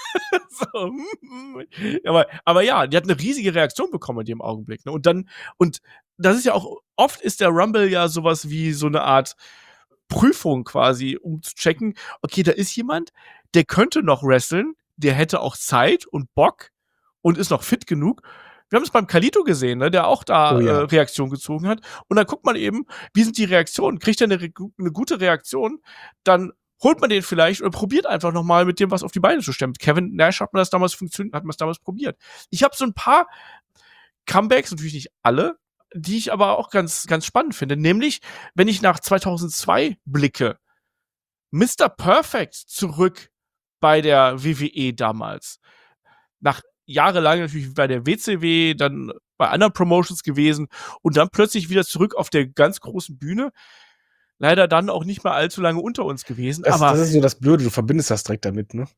so. aber, aber ja, die hat eine riesige Reaktion bekommen in dem Augenblick. Ne? Und dann, und das ist ja auch, oft ist der Rumble ja sowas wie so eine Art Prüfung quasi, um zu checken, okay, da ist jemand, der könnte noch wresteln, der hätte auch Zeit und Bock und ist noch fit genug. Wir haben es beim Kalito gesehen, ne, der auch da Oh ja. äh, Reaktion gezogen hat. Und dann guckt man eben, wie sind die Reaktionen? Kriegt er eine, Re eine gute Reaktion, dann holt man den vielleicht oder probiert einfach noch mal mit dem was auf die Beine zu stellen. Mit Kevin Nash hat man das damals funktioniert, hat man es damals probiert. Ich habe so ein paar Comebacks, natürlich nicht alle, die ich aber auch ganz, ganz spannend finde. Nämlich, wenn ich nach zweitausendzwei blicke, Mister Perfect zurück bei der W W E damals. Nach jahrelang natürlich bei der W C W, dann bei anderen Promotions gewesen und dann plötzlich wieder zurück auf der ganz großen Bühne. Leider dann auch nicht mehr allzu lange unter uns gewesen. Das, aber, das ist so das Blöde, du verbindest das direkt damit, ne?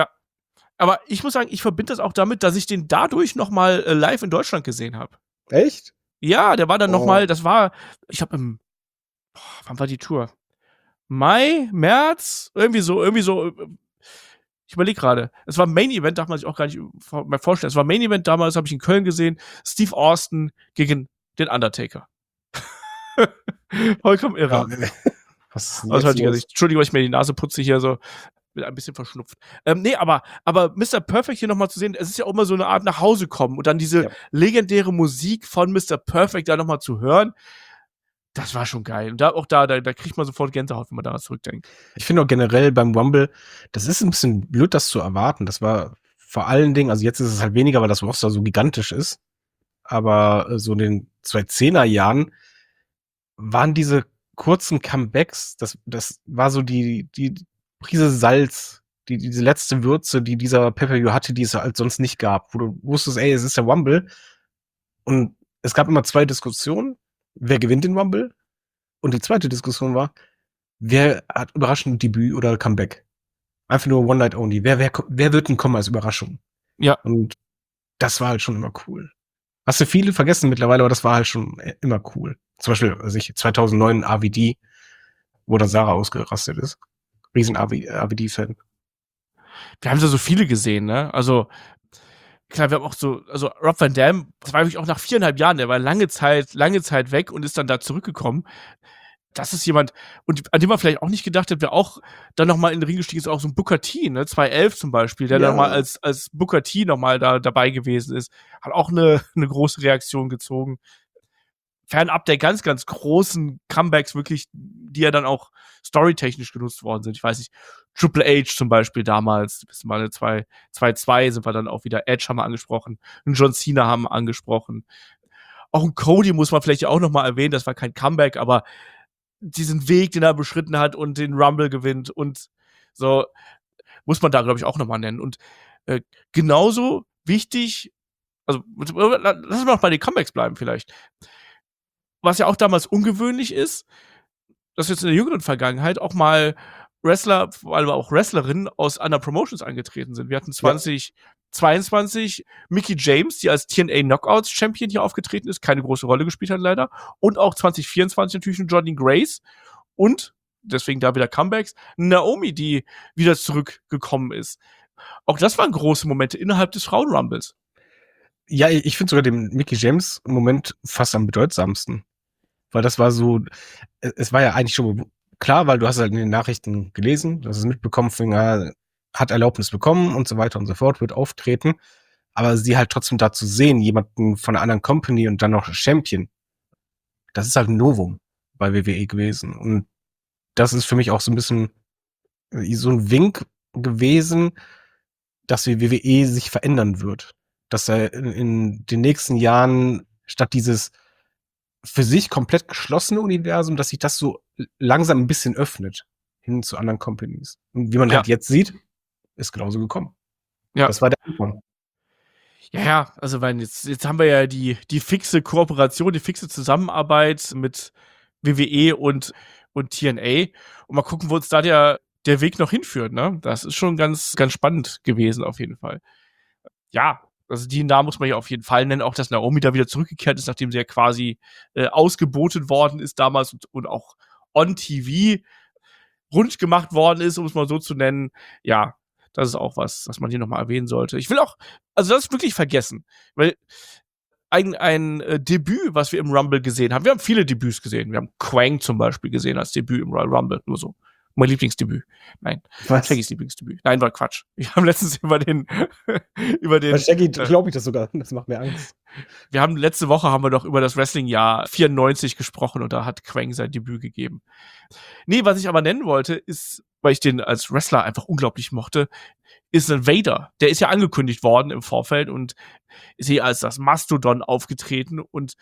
aber ich muss sagen, ich verbinde das auch damit, dass ich den dadurch noch mal äh, live in Deutschland gesehen habe. Echt? Ja, der war dann Oh. noch mal, das war, ich habe im, boah, wann war die Tour? Mai, März, irgendwie so, irgendwie so, äh, ich überlege gerade. Es war Main Event, darf man sich auch gar nicht vor- mehr vorstellen. Es war Main Event damals, habe ich in Köln gesehen. Steve Austin gegen den Undertaker. Vollkommen irre. Was ist denn Aus jetzt heutiger los? Sicht. Entschuldigung, weil ich mir die Nase putze hier so. Bin ein bisschen verschnupft. Ähm, nee, aber, aber Mister Perfect hier nochmal zu sehen, es ist ja auch immer so eine Art nach Hause kommen und dann diese Ja. legendäre Musik von Mister Perfect da nochmal zu hören, das war schon geil. Und da, auch da, da, da kriegt man sofort Gänsehaut, wenn man daran zurückdenkt. Ich finde auch generell beim Rumble, das ist ein bisschen blöd, das zu erwarten. Das war vor allen Dingen, also jetzt ist es halt weniger, weil das Roster so gigantisch ist. Aber äh, so in den zweitausendzehner Jahren waren diese kurzen Comebacks, das, das war so die, die Prise Salz, die, diese letzte Würze, die dieser Pay-Per-View hatte, die es halt sonst nicht gab, wo du wusstest, ey, es ist der Rumble. Und es gab immer zwei Diskussionen, wer gewinnt den Rumble? Und die zweite Diskussion war, wer hat überraschend Debüt oder Comeback? Einfach nur One Night Only. Wer, wer, wer wird denn kommen als Überraschung? Ja. Und das war halt schon immer cool. Hast du viele vergessen mittlerweile, aber das war halt schon immer cool. Zum Beispiel, also ich, zweitausendneun A V D, wo dann Sarah ausgerastet ist. Riesen A V D-Fan. Wir haben ja so viele gesehen, ne? Also, klar, wir haben auch so, also Rob Van Dam, das war wirklich auch nach viereinhalb Jahren, der war lange Zeit, lange Zeit weg und ist dann da zurückgekommen. Das ist jemand, und an dem man vielleicht auch nicht gedacht hat, wer auch dann nochmal in den Ring gestiegen ist, auch so ein Booker T, ne, zweitausendelf zum Beispiel, der Ja. nochmal als, als Booker T nochmal da dabei gewesen ist, hat auch eine, eine große Reaktion gezogen. Fernab der ganz, ganz großen Comebacks wirklich, die ja dann auch storytechnisch genutzt worden sind. Ich weiß nicht, Triple H zum Beispiel damals, bis mal zwei zwei sind wir dann auch wieder, Edge haben wir angesprochen, einen John Cena haben wir angesprochen. Auch ein Cody muss man vielleicht auch nochmal erwähnen, das war kein Comeback, aber diesen Weg, den er beschritten hat und den Rumble gewinnt und so, muss man da, glaube ich, auch nochmal nennen. Und äh, genauso wichtig, also lass uns mal noch bei den Comebacks bleiben vielleicht. Was ja auch damals ungewöhnlich ist, dass jetzt in der jüngeren Vergangenheit auch mal Wrestler, vor allem auch Wrestlerinnen aus anderen Promotions angetreten sind. Wir hatten zwanzig zweiundzwanzig Mickie James, die als T N A Knockouts Champion hier aufgetreten ist, keine große Rolle gespielt hat leider. Und auch zwanzig vierundzwanzig natürlich ein Jordan Grace. Und, deswegen da wieder Comebacks, Naomi, die wieder zurückgekommen ist. Auch das waren große Momente innerhalb des Frauen-Rumbles. Ja, ich finde sogar den Mickie James im Moment fast am bedeutsamsten. Weil das war so, es war ja eigentlich schon klar, weil du hast halt in den Nachrichten gelesen, du hast es mitbekommen, Finger hat Erlaubnis bekommen und so weiter und so fort, wird auftreten. Aber sie halt trotzdem da zu sehen, jemanden von einer anderen Company und dann noch Champion, das ist halt ein Novum bei W W E gewesen. Und das ist für mich auch so ein bisschen so ein Wink gewesen, dass die W W E sich verändern wird. Dass er in, in den nächsten Jahren statt dieses für sich komplett geschlossene Universum, dass sich das so langsam ein bisschen öffnet hin zu anderen Companies. Und wie man Ja. halt jetzt sieht, ist genauso gekommen. Ja. Das war der Anfang. Ja, ja, also weil jetzt, jetzt haben wir ja die, die fixe Kooperation, die fixe Zusammenarbeit mit W W E und, und T N A. Und mal gucken, wo uns da der, der Weg noch hinführt, ne? Das ist schon ganz, ganz spannend gewesen, auf jeden Fall. Ja, also die Namen muss man ja auf jeden Fall nennen, auch dass Naomi da wieder zurückgekehrt ist, nachdem sie ja quasi äh, ausgebotet worden ist damals und, und auch on T V rund gemacht worden ist, um es mal so zu nennen. Ja, das ist auch was, was man hier nochmal erwähnen sollte. Ich will auch, also das ist wirklich vergessen, weil ein, ein äh, Debüt, was wir im Rumble gesehen haben, wir haben viele Debüts gesehen. Wir haben Quang zum Beispiel gesehen als Debüt im Royal Rumble, nur so. Mein Lieblingsdebüt. Nein, Was? Shaggys Lieblingsdebüt. Nein, war Quatsch. Wir haben letztens über den, über den. Bei Shaggy äh, glaube ich das sogar. Das macht mir Angst. Wir haben letzte Woche haben wir doch über das Wrestling-Jahr vierundneunzig gesprochen und da hat Quang sein Debüt gegeben. Nee, was ich aber nennen wollte, ist, weil ich den als Wrestler einfach unglaublich mochte, ist ein Vader. Der ist ja angekündigt worden im Vorfeld und ist hier als das Mastodon aufgetreten und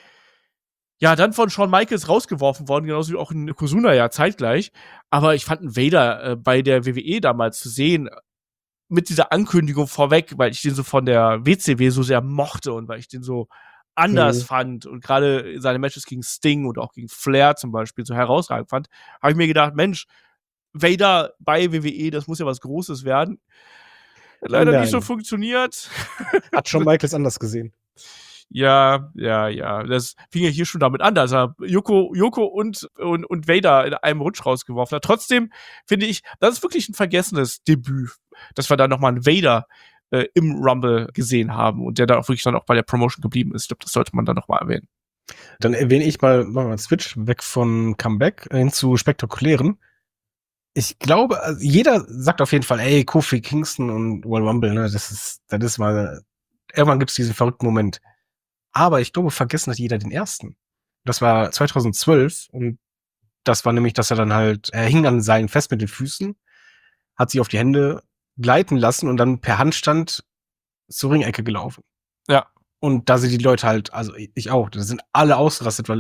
ja, dann von Shawn Michaels rausgeworfen worden, genauso wie auch in Yokozuna ja zeitgleich. Aber ich fand einen Vader äh, bei der W W E damals zu sehen, mit dieser Ankündigung vorweg, weil ich den so von der W C W so sehr mochte und weil ich den so anders Mhm. fand und gerade seine Matches gegen Sting und auch gegen Flair zum Beispiel so herausragend fand, habe ich mir gedacht, Mensch, Vader bei W W E, das muss ja was Großes werden. Hat leider Nein. nicht so funktioniert. Hat schon Michaels anders gesehen. Ja, ja, ja. Das fing ja hier schon damit an, dass er Yoko, Yoko und, und, und Vader in einem Rutsch rausgeworfen hat. Trotzdem finde ich, das ist wirklich ein vergessenes Debüt, dass wir da nochmal einen Vader äh, im Rumble gesehen haben und der da auch wirklich dann auch bei der Promotion geblieben ist. Ich glaube, das sollte man dann nochmal erwähnen. Dann erwähne ich mal, machen wir mal einen Switch weg von Comeback hin zu spektakulären. Ich glaube, also jeder sagt auf jeden Fall, ey, Kofi Kingston und Royal Rumble, ne, das ist, das ist mal, irgendwann gibt's diesen verrückten Moment. Aber ich glaube, vergessen hat jeder den ersten. Das war zweitausendzwölf und das war nämlich, dass er dann halt, er hing an Seilen fest mit den Füßen, hat sich auf die Hände gleiten lassen und dann per Handstand zur Ringecke gelaufen. Ja. Und da sind die Leute halt, also ich auch, da sind alle ausgerastet, weil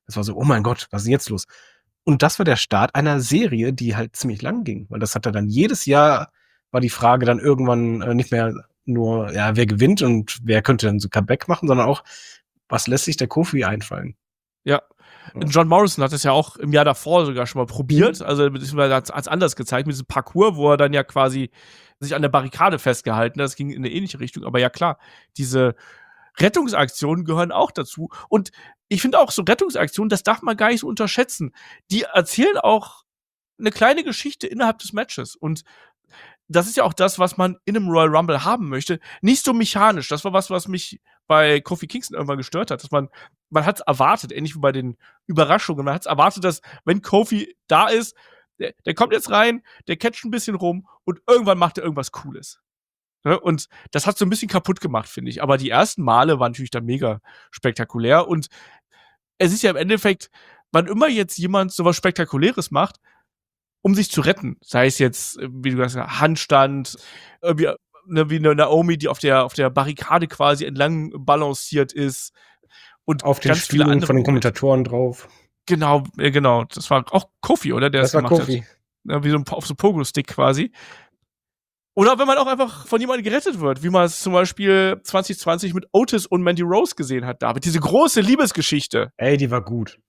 Das war so, oh mein Gott, was ist denn jetzt los? Und das war der Start einer Serie, die halt ziemlich lang ging, weil das hatte dann jedes Jahr, war die Frage dann irgendwann äh, nicht mehr nur, ja, wer gewinnt und wer könnte dann so Comeback machen, sondern auch, was lässt sich der Kofi einfallen? Ja. John Morrison hat es ja auch im Jahr davor sogar schon mal probiert, also beziehungsweise hat es anders gezeigt mit diesem Parcours, wo er dann ja quasi sich an der Barrikade festgehalten hat. Das ging in eine ähnliche Richtung. Aber ja klar, diese Rettungsaktionen gehören auch dazu. Und ich finde auch so Rettungsaktionen, das darf man gar nicht so unterschätzen. Die erzählen auch eine kleine Geschichte innerhalb des Matches. Und das ist ja auch das, was man in einem Royal Rumble haben möchte. Nicht so mechanisch. Das war was, was mich bei Kofi Kingston irgendwann gestört hat, dass man, man hat es erwartet, ähnlich wie bei den Überraschungen. Man hat es erwartet, dass, wenn Kofi da ist, der, der kommt jetzt rein, der catcht ein bisschen rum und irgendwann macht er irgendwas Cooles. Ne? Und das hat so ein bisschen kaputt gemacht, finde ich. Aber die ersten Male waren natürlich dann mega spektakulär. Und es ist ja im Endeffekt, wann immer jetzt jemand sowas Spektakuläres macht, um sich zu retten, sei es jetzt, wie du gesagt hast, Handstand, irgendwie, ne, wie eine Naomi, die auf der, auf der Barrikade quasi entlang balanciert ist. Und Auf den ganz viele Stühlen andere von den Momente. Kommentatoren drauf. Genau, äh, genau. Das war auch Kofi, oder? Der Das war gemacht Kofi. hat. Ja, wie so ein, auf so Pogo-Stick quasi. Oder wenn man auch einfach von jemandem gerettet wird, wie man es zum Beispiel zwanzig zwanzig mit Otis und Mandy Rose gesehen hat, David. Diese große Liebesgeschichte. Ey, die war gut.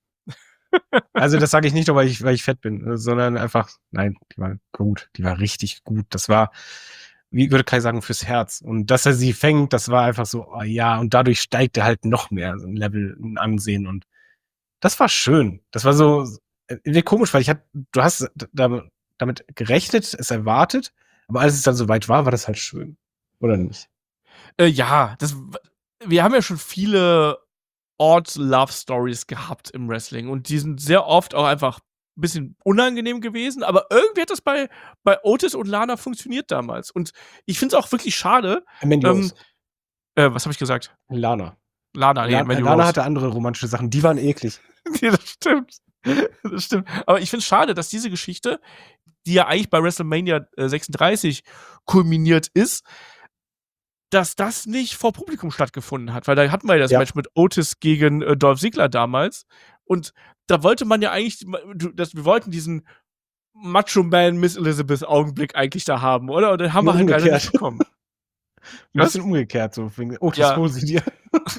Also das sage ich nicht nur, weil ich, weil ich fett bin, sondern einfach, nein, die war gut. Die war richtig gut. Das war, wie würde Kai sagen, fürs Herz. Und dass er sie fängt, das war einfach so, oh ja, und dadurch steigt er halt noch mehr so ein Level in Ansehen. Und das war schön. Das war so, irgendwie komisch, weil ich hab, du hast da, damit gerechnet, es erwartet, aber als es dann soweit war, war das halt schön. Oder nicht? Äh, ja, das, wir haben ja schon viele Odd-Love-Stories gehabt im Wrestling und die sind sehr oft auch einfach ein bisschen unangenehm gewesen, aber irgendwie hat das bei, bei Otis und Lana funktioniert damals. Und ich finde es auch wirklich schade. Mandy Ähm, Rose. äh, was habe ich gesagt? Lana. Lana, nee, La Mandy Lana Rose. hatte andere romantische Sachen, die waren eklig. Nee, das stimmt. Das stimmt. Aber ich finde es schade, dass diese Geschichte, die ja eigentlich bei WrestleMania äh, sechsunddreißig kulminiert ist, dass das nicht vor Publikum stattgefunden hat. Weil da hatten wir ja das Ja. Match mit Otis gegen äh, Dolph Ziggler damals. Und da wollte man ja eigentlich, du- das, wir wollten diesen Macho Man Miss Elizabeth Augenblick eigentlich da haben, oder? Und den haben wir halt leider Umgekehrt. nicht bekommen. Ein bisschen umgekehrt, so. Oh, das Ja. hol sie dir.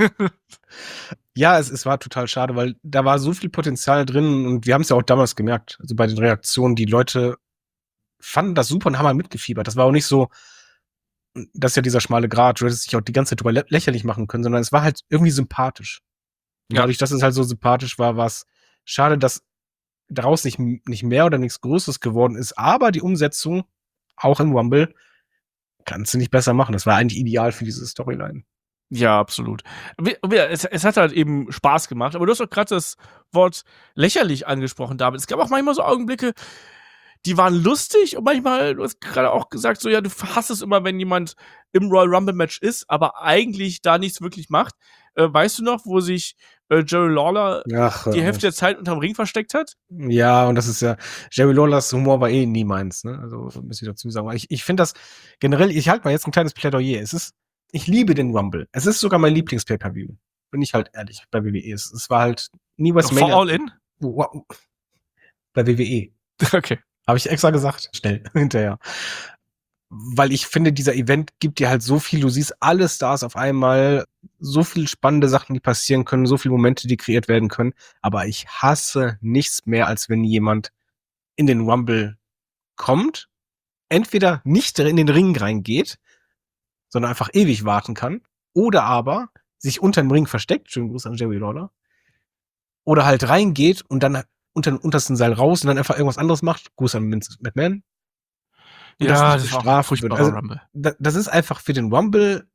Ja, es, es war total schade, weil da war so viel Potenzial drin und wir haben es ja auch damals gemerkt, also bei den Reaktionen, die Leute fanden das super und haben halt mitgefiebert. Das war auch nicht so, das ist ja dieser schmale Grat, du hättest dich auch die ganze Zeit drüber lä lächerlich machen können, sondern es war halt irgendwie sympathisch. Und Ja. dadurch, dass es halt so sympathisch war, war es schade, dass daraus nicht, nicht mehr oder nichts Größeres geworden ist, aber die Umsetzung, auch im Rumble, kannst du nicht besser machen. Das war eigentlich ideal für diese Storyline. Ja, absolut. Wie- wie- Es, es hat halt eben Spaß gemacht, aber du hast auch gerade das Wort lächerlich angesprochen, David. Es gab auch manchmal so Augenblicke, die waren lustig und manchmal, du hast gerade auch gesagt, so ja, du hasst es immer, wenn jemand im Royal Rumble Match ist, aber eigentlich da nichts wirklich macht. Äh, weißt du noch, wo sich äh, Jerry Lawler Ach, die äh, Hälfte der Zeit unterm Ring versteckt hat? ja, und das ist ja, Jerry Lawlers Humor war eh nie meins, ne? Also, muss ich dazu sagen. Aber ich, ich finde das generell, ich halte mal jetzt ein kleines Plädoyer. Es ist, ich liebe den Rumble. Es ist sogar mein Lieblings-Pay-Per-View. Bin ich halt ehrlich, bei W W E. Es, es war halt nie Vor WrestleMania. All In? Wow. Bei W W E. Okay. Habe ich extra gesagt. Schnell, hinterher. Weil ich finde, dieser Event gibt dir halt so viel. Du siehst alle Stars auf einmal, so viel spannende Sachen, die passieren können, so viele Momente, die kreiert werden können. Aber ich hasse nichts mehr, als wenn jemand in den Rumble kommt, entweder nicht in den Ring reingeht, sondern einfach ewig warten kann, oder aber sich unter dem Ring versteckt, schönen Gruß an Jerry Lawler, oder halt reingeht und dann unter dem untersten Seil raus und dann einfach irgendwas anderes macht, Gruß an Vince McMahon. Und Ja, das das nicht war auch ein bestraft wird. furchtbarer Also, Rumble. da- das ist einfach für den Rumble,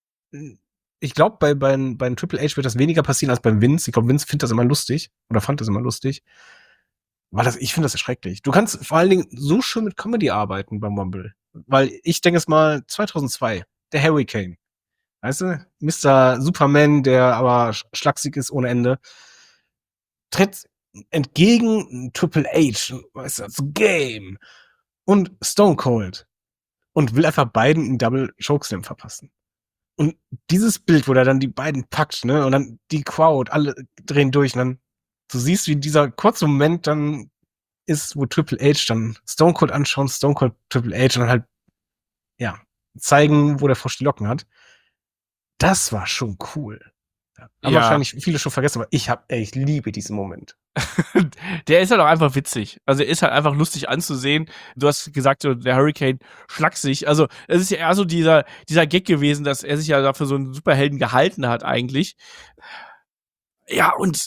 ich glaube, bei, bei, bei Triple H wird das weniger passieren als beim Vince. Ich glaube, Vince findet das immer lustig oder fand das immer lustig. Weil das, ich finde das schrecklich. Du kannst vor allen Dingen so schön mit Comedy arbeiten beim Rumble. Weil ich denke es mal, zweitausendzwei, der Hurricane. Weißt du? Mister Superman, der aber sch- schlaksig ist ohne Ende, tritt entgegen Triple H, weißt du, das Game und Stone Cold und will einfach beiden einen Double Chokeslam verpassen. Und dieses Bild, wo er dann die beiden packt, ne, und dann die Crowd, alle drehen durch und dann du siehst, wie dieser kurze Moment dann ist, wo Triple H dann Stone Cold anschauen, Stone Cold Triple H und dann halt, ja, zeigen, wo der Frosch die Locken hat. Das war schon cool. Ja. Haben Ja. wahrscheinlich viele schon vergessen, aber ich hab, ey, ich liebe diesen Moment. Der ist halt auch einfach witzig. Also er ist halt einfach lustig anzusehen. Du hast gesagt, so, der Hurricane schlagsig. Also es ist ja eher so dieser, dieser Gag gewesen, dass er sich ja dafür so einen Superhelden gehalten hat eigentlich. Ja, und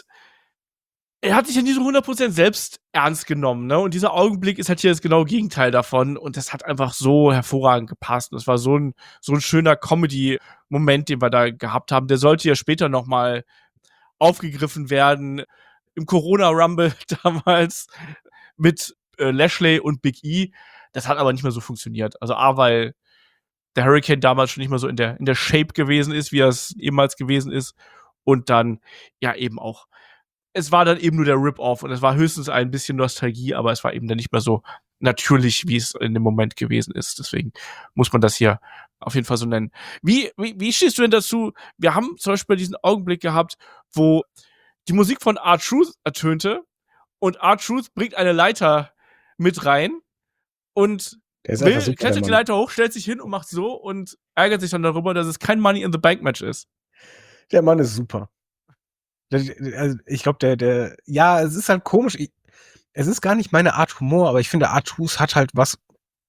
er hat sich ja nie so hundert Prozent selbst ernst genommen, ne? Und dieser Augenblick ist halt hier das genaue Gegenteil davon. Und das hat einfach so hervorragend gepasst. Und es war so ein, so ein schöner Comedy-Moment, den wir da gehabt haben. Der sollte ja später noch mal aufgegriffen werden. Im Corona-Rumble damals mit äh, Lashley und Big E. Das hat aber nicht mehr so funktioniert. Also A, weil der Hurricane damals schon nicht mehr so in der, in der Shape gewesen ist, wie er es ehemals gewesen ist. Und dann ja eben auch es war dann eben nur der Rip-Off und es war höchstens ein bisschen Nostalgie, aber es war eben dann nicht mehr so natürlich, wie es in dem Moment gewesen ist. Deswegen muss man das hier auf jeden Fall so nennen. Wie, wie, wie stehst du denn dazu? Wir haben zum Beispiel diesen Augenblick gehabt, wo die Musik von R-Truth ertönte und R-Truth bringt eine Leiter mit rein und Der ist will, einfach super, der klettert die Mann. Leiter hoch, stellt sich hin und macht so und ärgert sich dann darüber, dass es kein Money-in-the-Bank-Match ist. Der Mann ist super. Der- Also ich glaube, der, der, ja, es ist halt komisch. Ich, es ist gar nicht meine Art Humor, aber ich finde, Artus hat halt was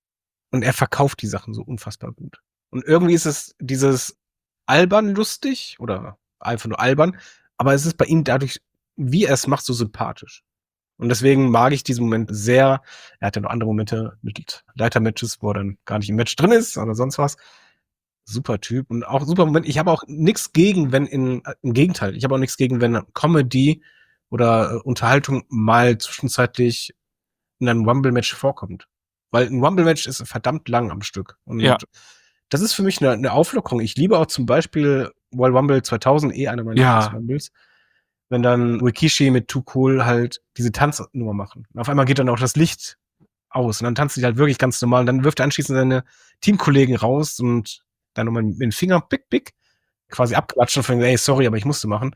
und er verkauft die Sachen so unfassbar gut. Und irgendwie ist es dieses albern lustig oder einfach nur albern, aber es ist bei ihm dadurch, wie er es macht, so sympathisch. Und deswegen mag ich diesen Moment sehr. Er hat ja noch andere Momente mit Leitermatches, wo er dann gar nicht im Match drin ist oder sonst was. Super Typ und auch super Moment. Ich habe auch nichts gegen, wenn in, äh, im Gegenteil, ich habe auch nichts gegen, wenn Comedy oder äh, Unterhaltung mal zwischenzeitlich in einem Rumble-Match vorkommt. Weil ein Rumble-Match ist verdammt lang am Stück. Und Ja. das ist für mich eine, eine Auflockerung. Ich liebe auch zum Beispiel Royal Rumble zweitausend, eh einer meiner Ja. Lieblings-Rumbles. Wenn dann Rikishi mit Too Cool halt diese Tanznummer machen. Und auf einmal geht dann auch das Licht aus und dann tanzt die halt wirklich ganz normal und dann wirft er anschließend seine Teamkollegen raus und dann nochmal mit dem Finger pick, pick, quasi abklatschen von, ey, sorry, aber ich musste machen.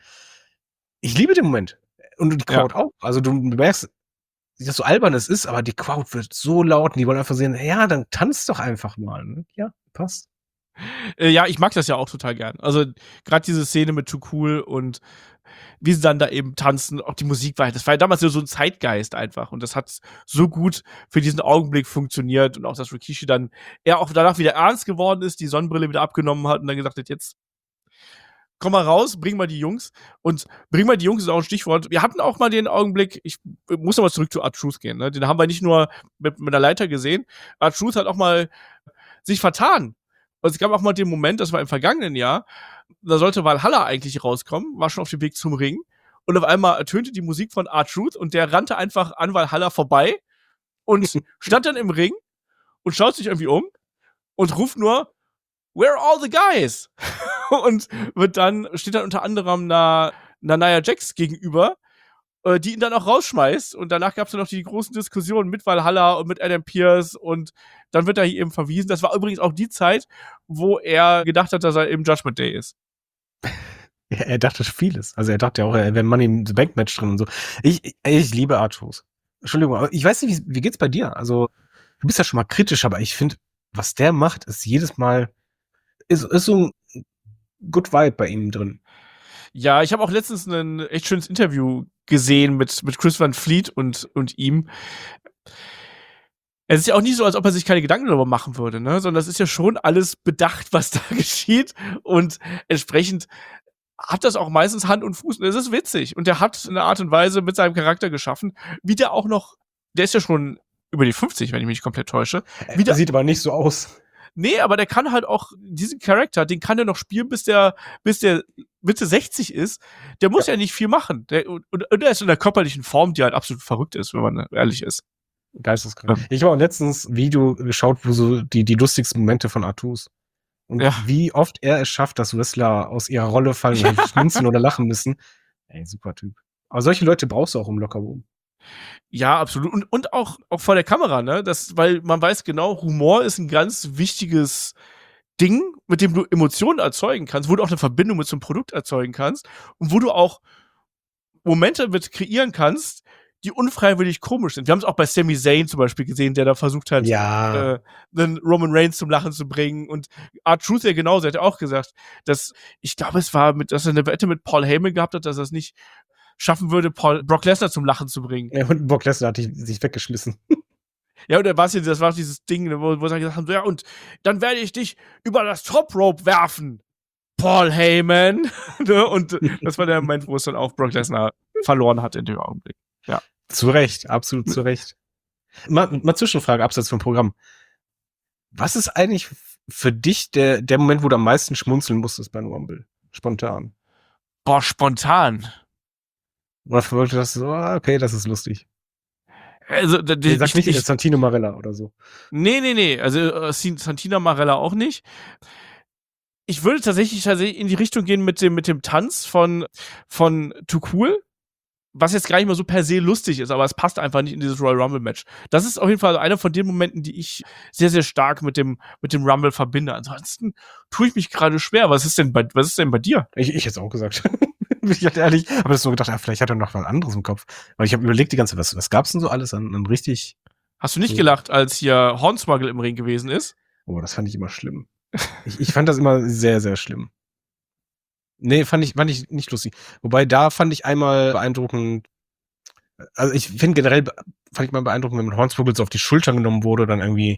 Ich liebe den Moment. Und die Crowd auch. Also du merkst, dass so albern es ist, aber die Crowd wird so laut und die wollen einfach sehen, ja, dann tanzt doch einfach mal. Ne? Ja, passt. Äh, ja, ich mag das ja auch total gern. Also gerade diese Szene mit Too Cool und wie sie dann da eben tanzen, auch die Musik war, das war ja damals so ein Zeitgeist einfach und das hat so gut für diesen Augenblick funktioniert und auch, dass Rikishi dann eher auch danach wieder ernst geworden ist, die Sonnenbrille wieder abgenommen hat und dann gesagt hat, jetzt komm mal raus, bring mal die Jungs und bring mal die Jungs ist auch ein Stichwort. Wir hatten auch mal den Augenblick, ich muss noch mal zurück zu R-Truth gehen, ne? Den haben wir nicht nur mit, mit der Leiter gesehen, R-Truth hat auch mal sich vertan. Und es gab auch mal den Moment, das war im vergangenen Jahr, da sollte Valhalla eigentlich rauskommen, war schon auf dem Weg zum Ring und auf einmal ertönte die Musik von R-Truth und der rannte einfach an Valhalla vorbei und stand dann im Ring und schaut sich irgendwie um und ruft nur, where are all the guys? Und wird dann, steht dann unter anderem einer, einer Nia Jax gegenüber, äh, die ihn dann auch rausschmeißt. Und danach gab es dann noch die großen Diskussionen mit Valhalla und mit Adam Pearce und dann wird er hier eben verwiesen. Das war übrigens auch die Zeit, wo er gedacht hat, dass er im Judgment Day ist. Ja, er dachte vieles. Also er dachte ja auch, er wäre Money in the Bank Match drin und so. Ich, ich, ich liebe Artus. Entschuldigung, aber ich weiß nicht, wie, wie geht's bei dir? Also du bist ja schon mal kritisch, aber ich finde, was der macht, ist jedes Mal, ist, ist so ein Good Vibe bei ihm drin. Ja, ich habe auch letztens ein echt schönes Interview gesehen mit, mit Chris Van Fleet und, und ihm. Es ist ja auch nicht so, als ob er sich keine Gedanken darüber machen würde, ne? Sondern das ist ja schon alles bedacht, was da geschieht. Und entsprechend hat das auch meistens Hand und Fuß. Und es ist witzig. Und der hat eine Art und Weise mit seinem Charakter geschaffen, wie der auch noch, der ist ja schon über die fünfzig, wenn ich mich nicht komplett täusche. Wie Der sieht aber nicht so aus. Nee, aber der kann halt auch, diesen Charakter, den kann er noch spielen, bis der, bis der Mitte sechzig ist. Der muss ja, ja nicht viel machen. Der, und, und er ist in der körperlichen Form, die halt absolut verrückt ist, wenn man ehrlich ist. Geisteskrank. Ja. Ich habe auch letztens ein Video geschaut, wo so die, die lustigsten Momente von Artus. Und ja. wie oft er es schafft, dass Wrestler aus ihrer Rolle fallen und ja. schmunzeln oder lachen müssen. Ey, super Typ. Aber solche Leute brauchst du auch im Lockerroom. Ja, absolut. Und, und auch, auch vor der Kamera, ne? Das, weil man weiß genau, Humor ist ein ganz wichtiges Ding, mit dem du Emotionen erzeugen kannst, wo du auch eine Verbindung mit so einem Produkt erzeugen kannst und wo du auch Momente mit kreieren kannst, die unfreiwillig komisch sind. Wir haben es auch bei Sami Zayn zum Beispiel gesehen, der da versucht hat, Ja. äh, einen Roman Reigns zum Lachen zu bringen. Und R-Truth ja genauso, hat er auch gesagt, dass, ich glaube, es war, mit, dass er eine Wette mit Paul Heyman gehabt hat, dass er es nicht schaffen würde, Paul, Brock Lesnar zum Lachen zu bringen. Ja, und Brock Lesnar hat sich weggeschmissen. Ja, und da war es ja, das war dieses Ding, wo, wo sie gesagt haben, so, ja, und dann werde ich dich über das Top Rope werfen, Paul Heyman. Und das war der Moment, wo es dann auch Brock Lesnar verloren hat in dem Augenblick. Ja. Zu Recht, absolut zu Recht. Mal, mal Zwischenfrage, abseits vom Programm. Was ist eigentlich für dich der, der Moment, wo du am meisten schmunzeln musstest beim Rumble? Spontan. Boah, spontan. Oder verwirrt das so, okay, das ist lustig. Also, da, ich sag nicht, ich, ich, Santino Marella oder so. Nee, nee, nee. Also, äh, Santino Marella auch nicht. Ich würde tatsächlich, tatsächlich in die Richtung gehen mit dem, mit dem Tanz von, von Too Cool. Was jetzt gar nicht mehr so per se lustig ist, aber es passt einfach nicht in dieses Royal Rumble Match. Das ist auf jeden Fall einer von den Momenten, die ich sehr, sehr stark mit dem, mit dem Rumble verbinde. Ansonsten tue ich mich gerade schwer. Was ist denn bei, was ist denn bei dir? Ich, ich hätte es auch gesagt. Ich hatte ehrlich, aber das so gedacht, ah, vielleicht hat er noch was anderes im Kopf. Weil ich habe überlegt die ganze Zeit, was, was gab's denn so alles an, an richtig. Hast du nicht so gelacht, als hier Hornswoggle im Ring gewesen ist? Oh, das fand ich immer schlimm. ich, ich fand das immer sehr, sehr schlimm. Nee, fand ich, fand ich nicht lustig. Wobei, da fand ich einmal beeindruckend, also ich finde generell, fand ich mal beeindruckend, wenn man Hornswoggle so auf die Schultern genommen wurde, dann irgendwie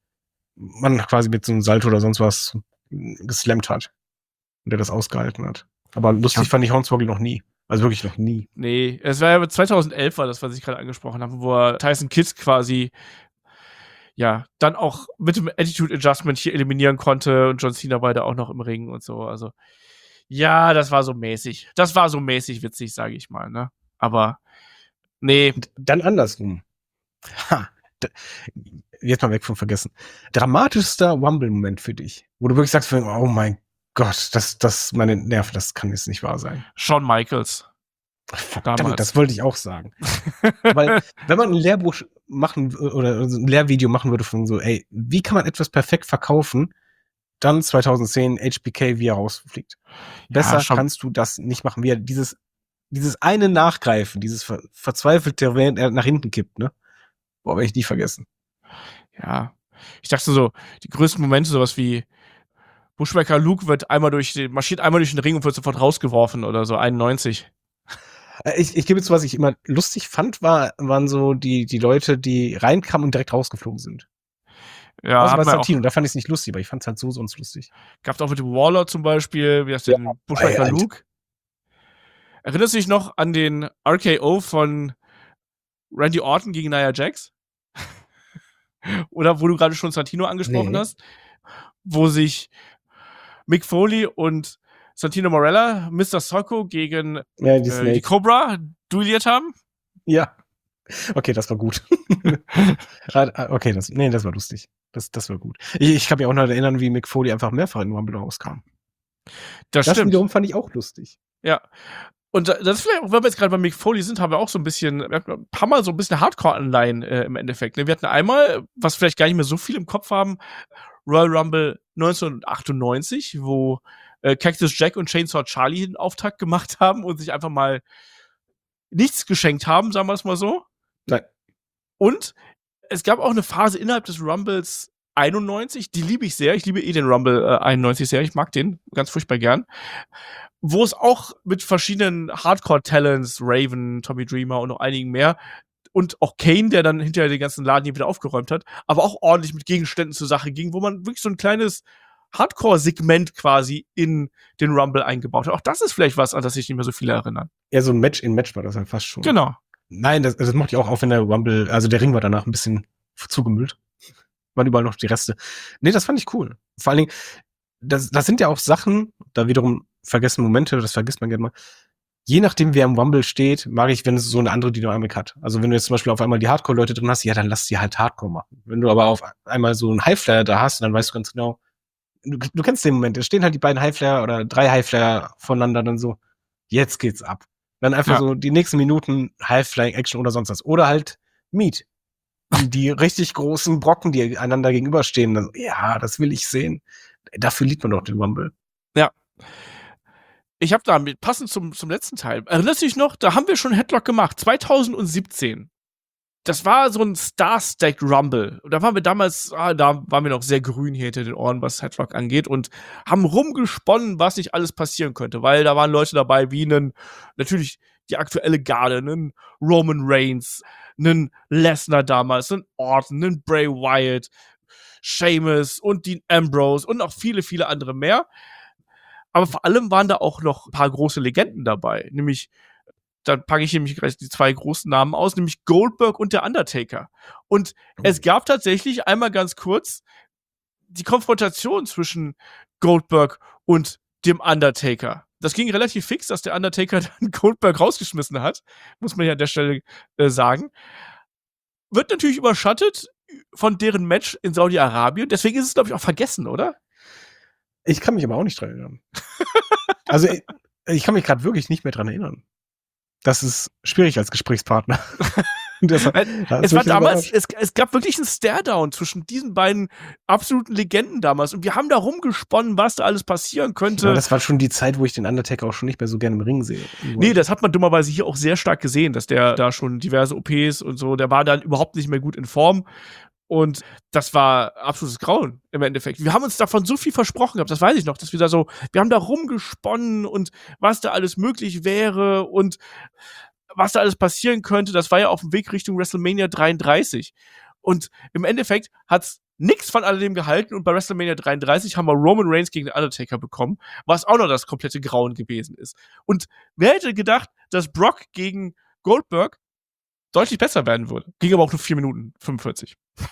man quasi mit so einem Salto oder sonst was geslammt hat. Und der das ausgehalten hat. Aber lustig ja. fand ich Hornswoggle noch nie. Also wirklich noch nie. Nee, es war ja zweitausendelf war das, was ich gerade angesprochen habe, wo er Tyson Kidd quasi ja, dann auch mit dem Attitude Adjustment hier eliminieren konnte und John Cena beide auch noch im Ring und so. Also ja, das war so mäßig. Das war so mäßig witzig, sage ich mal, ne? Aber nee. Dann andersrum. Ha. Jetzt mal weg vom Vergessen. Dramatischster Rumble-Moment für dich, wo du wirklich sagst, oh mein Gott, das, das, meine Nerven, das kann jetzt nicht wahr sein. Shawn Michaels. Verdammt, das wollte ich auch sagen. Weil, wenn man ein Lehrbuch machen oder ein Lehrvideo machen würde von so, ey, wie kann man etwas perfekt verkaufen, dann zweitausendzehn H B K, wie er rausfliegt. Besser ja, kannst du das nicht machen, wie er dieses, dieses eine Nachgreifen, dieses ver verzweifelte, während er nach hinten kippt, ne? Boah, werde ich nie vergessen. Ja, ich dachte so, die größten Momente, sowas wie Bushwhacker Luke wird einmal durch den, marschiert einmal durch den Ring und wird sofort rausgeworfen oder so, einundneunzig. Ich, ich gebe zu, was ich immer lustig fand, war, waren so die, die Leute, die reinkamen und direkt rausgeflogen sind. Ja, also bei Santino, da fand ich es nicht lustig, aber ich fand es halt so sonst lustig. Gab's auch mit dem Warlord zum Beispiel, wie heißt der, ja, Bushwhacker ja, Luke. Erinnerst du dich noch an den R K O von Randy Orton gegen Nia Jax? Oder wo du gerade schon Santino angesprochen nee. hast, wo sich Mick Foley und Santino Marella, Mister Socko gegen ja, die, äh, die Cobra duelliert haben? Ja. Okay, das war gut. Okay, das, nee, das war lustig. Das, das war gut. Ich, ich kann mich auch noch erinnern, wie Mick Foley einfach mehrfach in Rumble rauskam. Das, das stimmt. wiederum fand ich auch lustig. Ja. Und das ist vielleicht auch, wenn wir jetzt gerade bei Mick Foley sind, haben wir auch so ein bisschen, wir hatten ein paar Mal so ein bisschen Hardcore-Anleihen äh, im Endeffekt. Ne? Wir hatten einmal, was vielleicht gar nicht mehr so viel im Kopf haben, Royal Rumble neunzehnhundertachtundneunzig, wo äh, Cactus Jack und Chainsaw Charlie den Auftakt gemacht haben und sich einfach mal nichts geschenkt haben, sagen wir es mal so. Nein. Und es gab auch eine Phase innerhalb des Rumbles einundneunzig, die liebe ich sehr. Ich liebe eh den Rumble äh, einundneunzig sehr. Ich mag den ganz furchtbar gern. Wo es auch mit verschiedenen Hardcore-Talents, Raven, Tommy Dreamer und noch einigen mehr, und auch Kane, der dann hinterher den ganzen Laden hier wieder aufgeräumt hat, aber auch ordentlich mit Gegenständen zur Sache ging, wo man wirklich so ein kleines Hardcore-Segment quasi in den Rumble eingebaut hat. Auch das ist vielleicht was, an das sich nicht mehr so viele erinnern. Ja, so ein Match-in-Match war das halt fast schon. Genau. Nein, das, das mochte ich auch, auch wenn der Rumble, also der Ring war danach ein bisschen zugemüllt. Waren überall noch die Reste. Nee, das fand ich cool. Vor allen Dingen, das, das sind ja auch Sachen, da wiederum vergessen Momente, das vergisst man gerne mal. Je nachdem, wer im Rumble steht, mag ich, wenn es so eine andere Dynamik hat. Also wenn du jetzt zum Beispiel auf einmal die Hardcore-Leute drin hast, ja, dann lass die halt Hardcore machen. Wenn du aber auf einmal so einen Highflyer da hast, dann weißt du ganz genau, du, du kennst den Moment, es stehen halt die beiden Highflyer oder drei Highflyer voneinander, dann so, jetzt geht's ab. Dann einfach ja. so die nächsten Minuten High-Flying-Action oder sonst was. Oder halt Meat. Die, die richtig großen Brocken, die einander gegenüberstehen. Dann, ja, das will ich sehen. Dafür liebt man doch den Rumble. Ja. Ich habe da mit, passend zum, zum letzten Teil, erinnerst du dich noch, da haben wir schon Headlock gemacht, zwanzig siebzehn. Das war so ein Star-Stack Rumble. Und da waren wir damals, ah, da waren wir noch sehr grün hier hinter den Ohren, was Headlock angeht und haben rumgesponnen, was nicht alles passieren könnte, weil da waren Leute dabei wie einen, natürlich die aktuelle Garde, einen Roman Reigns, einen Lesnar damals, einen Orton, einen Bray Wyatt, Sheamus und Dean Ambrose und noch viele, viele andere mehr. Aber vor allem waren da auch noch ein paar große Legenden dabei, nämlich dann packe ich nämlich gleich die zwei großen Namen aus, nämlich Goldberg und der Undertaker. Und oh. es gab tatsächlich einmal ganz kurz die Konfrontation zwischen Goldberg und dem Undertaker. Das ging relativ fix, dass der Undertaker dann Goldberg rausgeschmissen hat, muss man ja an der Stelle äh, sagen. Wird natürlich überschattet von deren Match in Saudi-Arabien, deswegen ist es, glaube ich, auch vergessen, oder? Ich kann mich aber auch nicht dran erinnern. Also ich, ich kann mich gerade wirklich nicht mehr dran erinnern. Das ist schwierig als Gesprächspartner. das, das es war damals, es, es gab wirklich einen Stare-Down zwischen diesen beiden absoluten Legenden damals und wir haben da rumgesponnen, was da alles passieren könnte. Ja, das war schon die Zeit, wo ich den Undertaker auch schon nicht mehr so gerne im Ring sehe. Nee, das hat man dummerweise hier auch sehr stark gesehen, dass der da schon diverse O Ps und so, der war dann überhaupt nicht mehr gut in Form. Und das war absolutes Grauen im Endeffekt. Wir haben uns davon so viel versprochen gehabt, das weiß ich noch, dass wir da so, wir haben da rumgesponnen und was da alles möglich wäre und was da alles passieren könnte. Das war ja auf dem Weg Richtung WrestleMania dreiunddreißig. Und im Endeffekt hat's nichts von alledem gehalten und bei WrestleMania dreiunddreißig haben wir Roman Reigns gegen den Undertaker bekommen, was auch noch das komplette Grauen gewesen ist. Und wer hätte gedacht, dass Brock gegen Goldberg deutlich besser werden würde? Ging aber auch nur vier Minuten fünfundvierzig.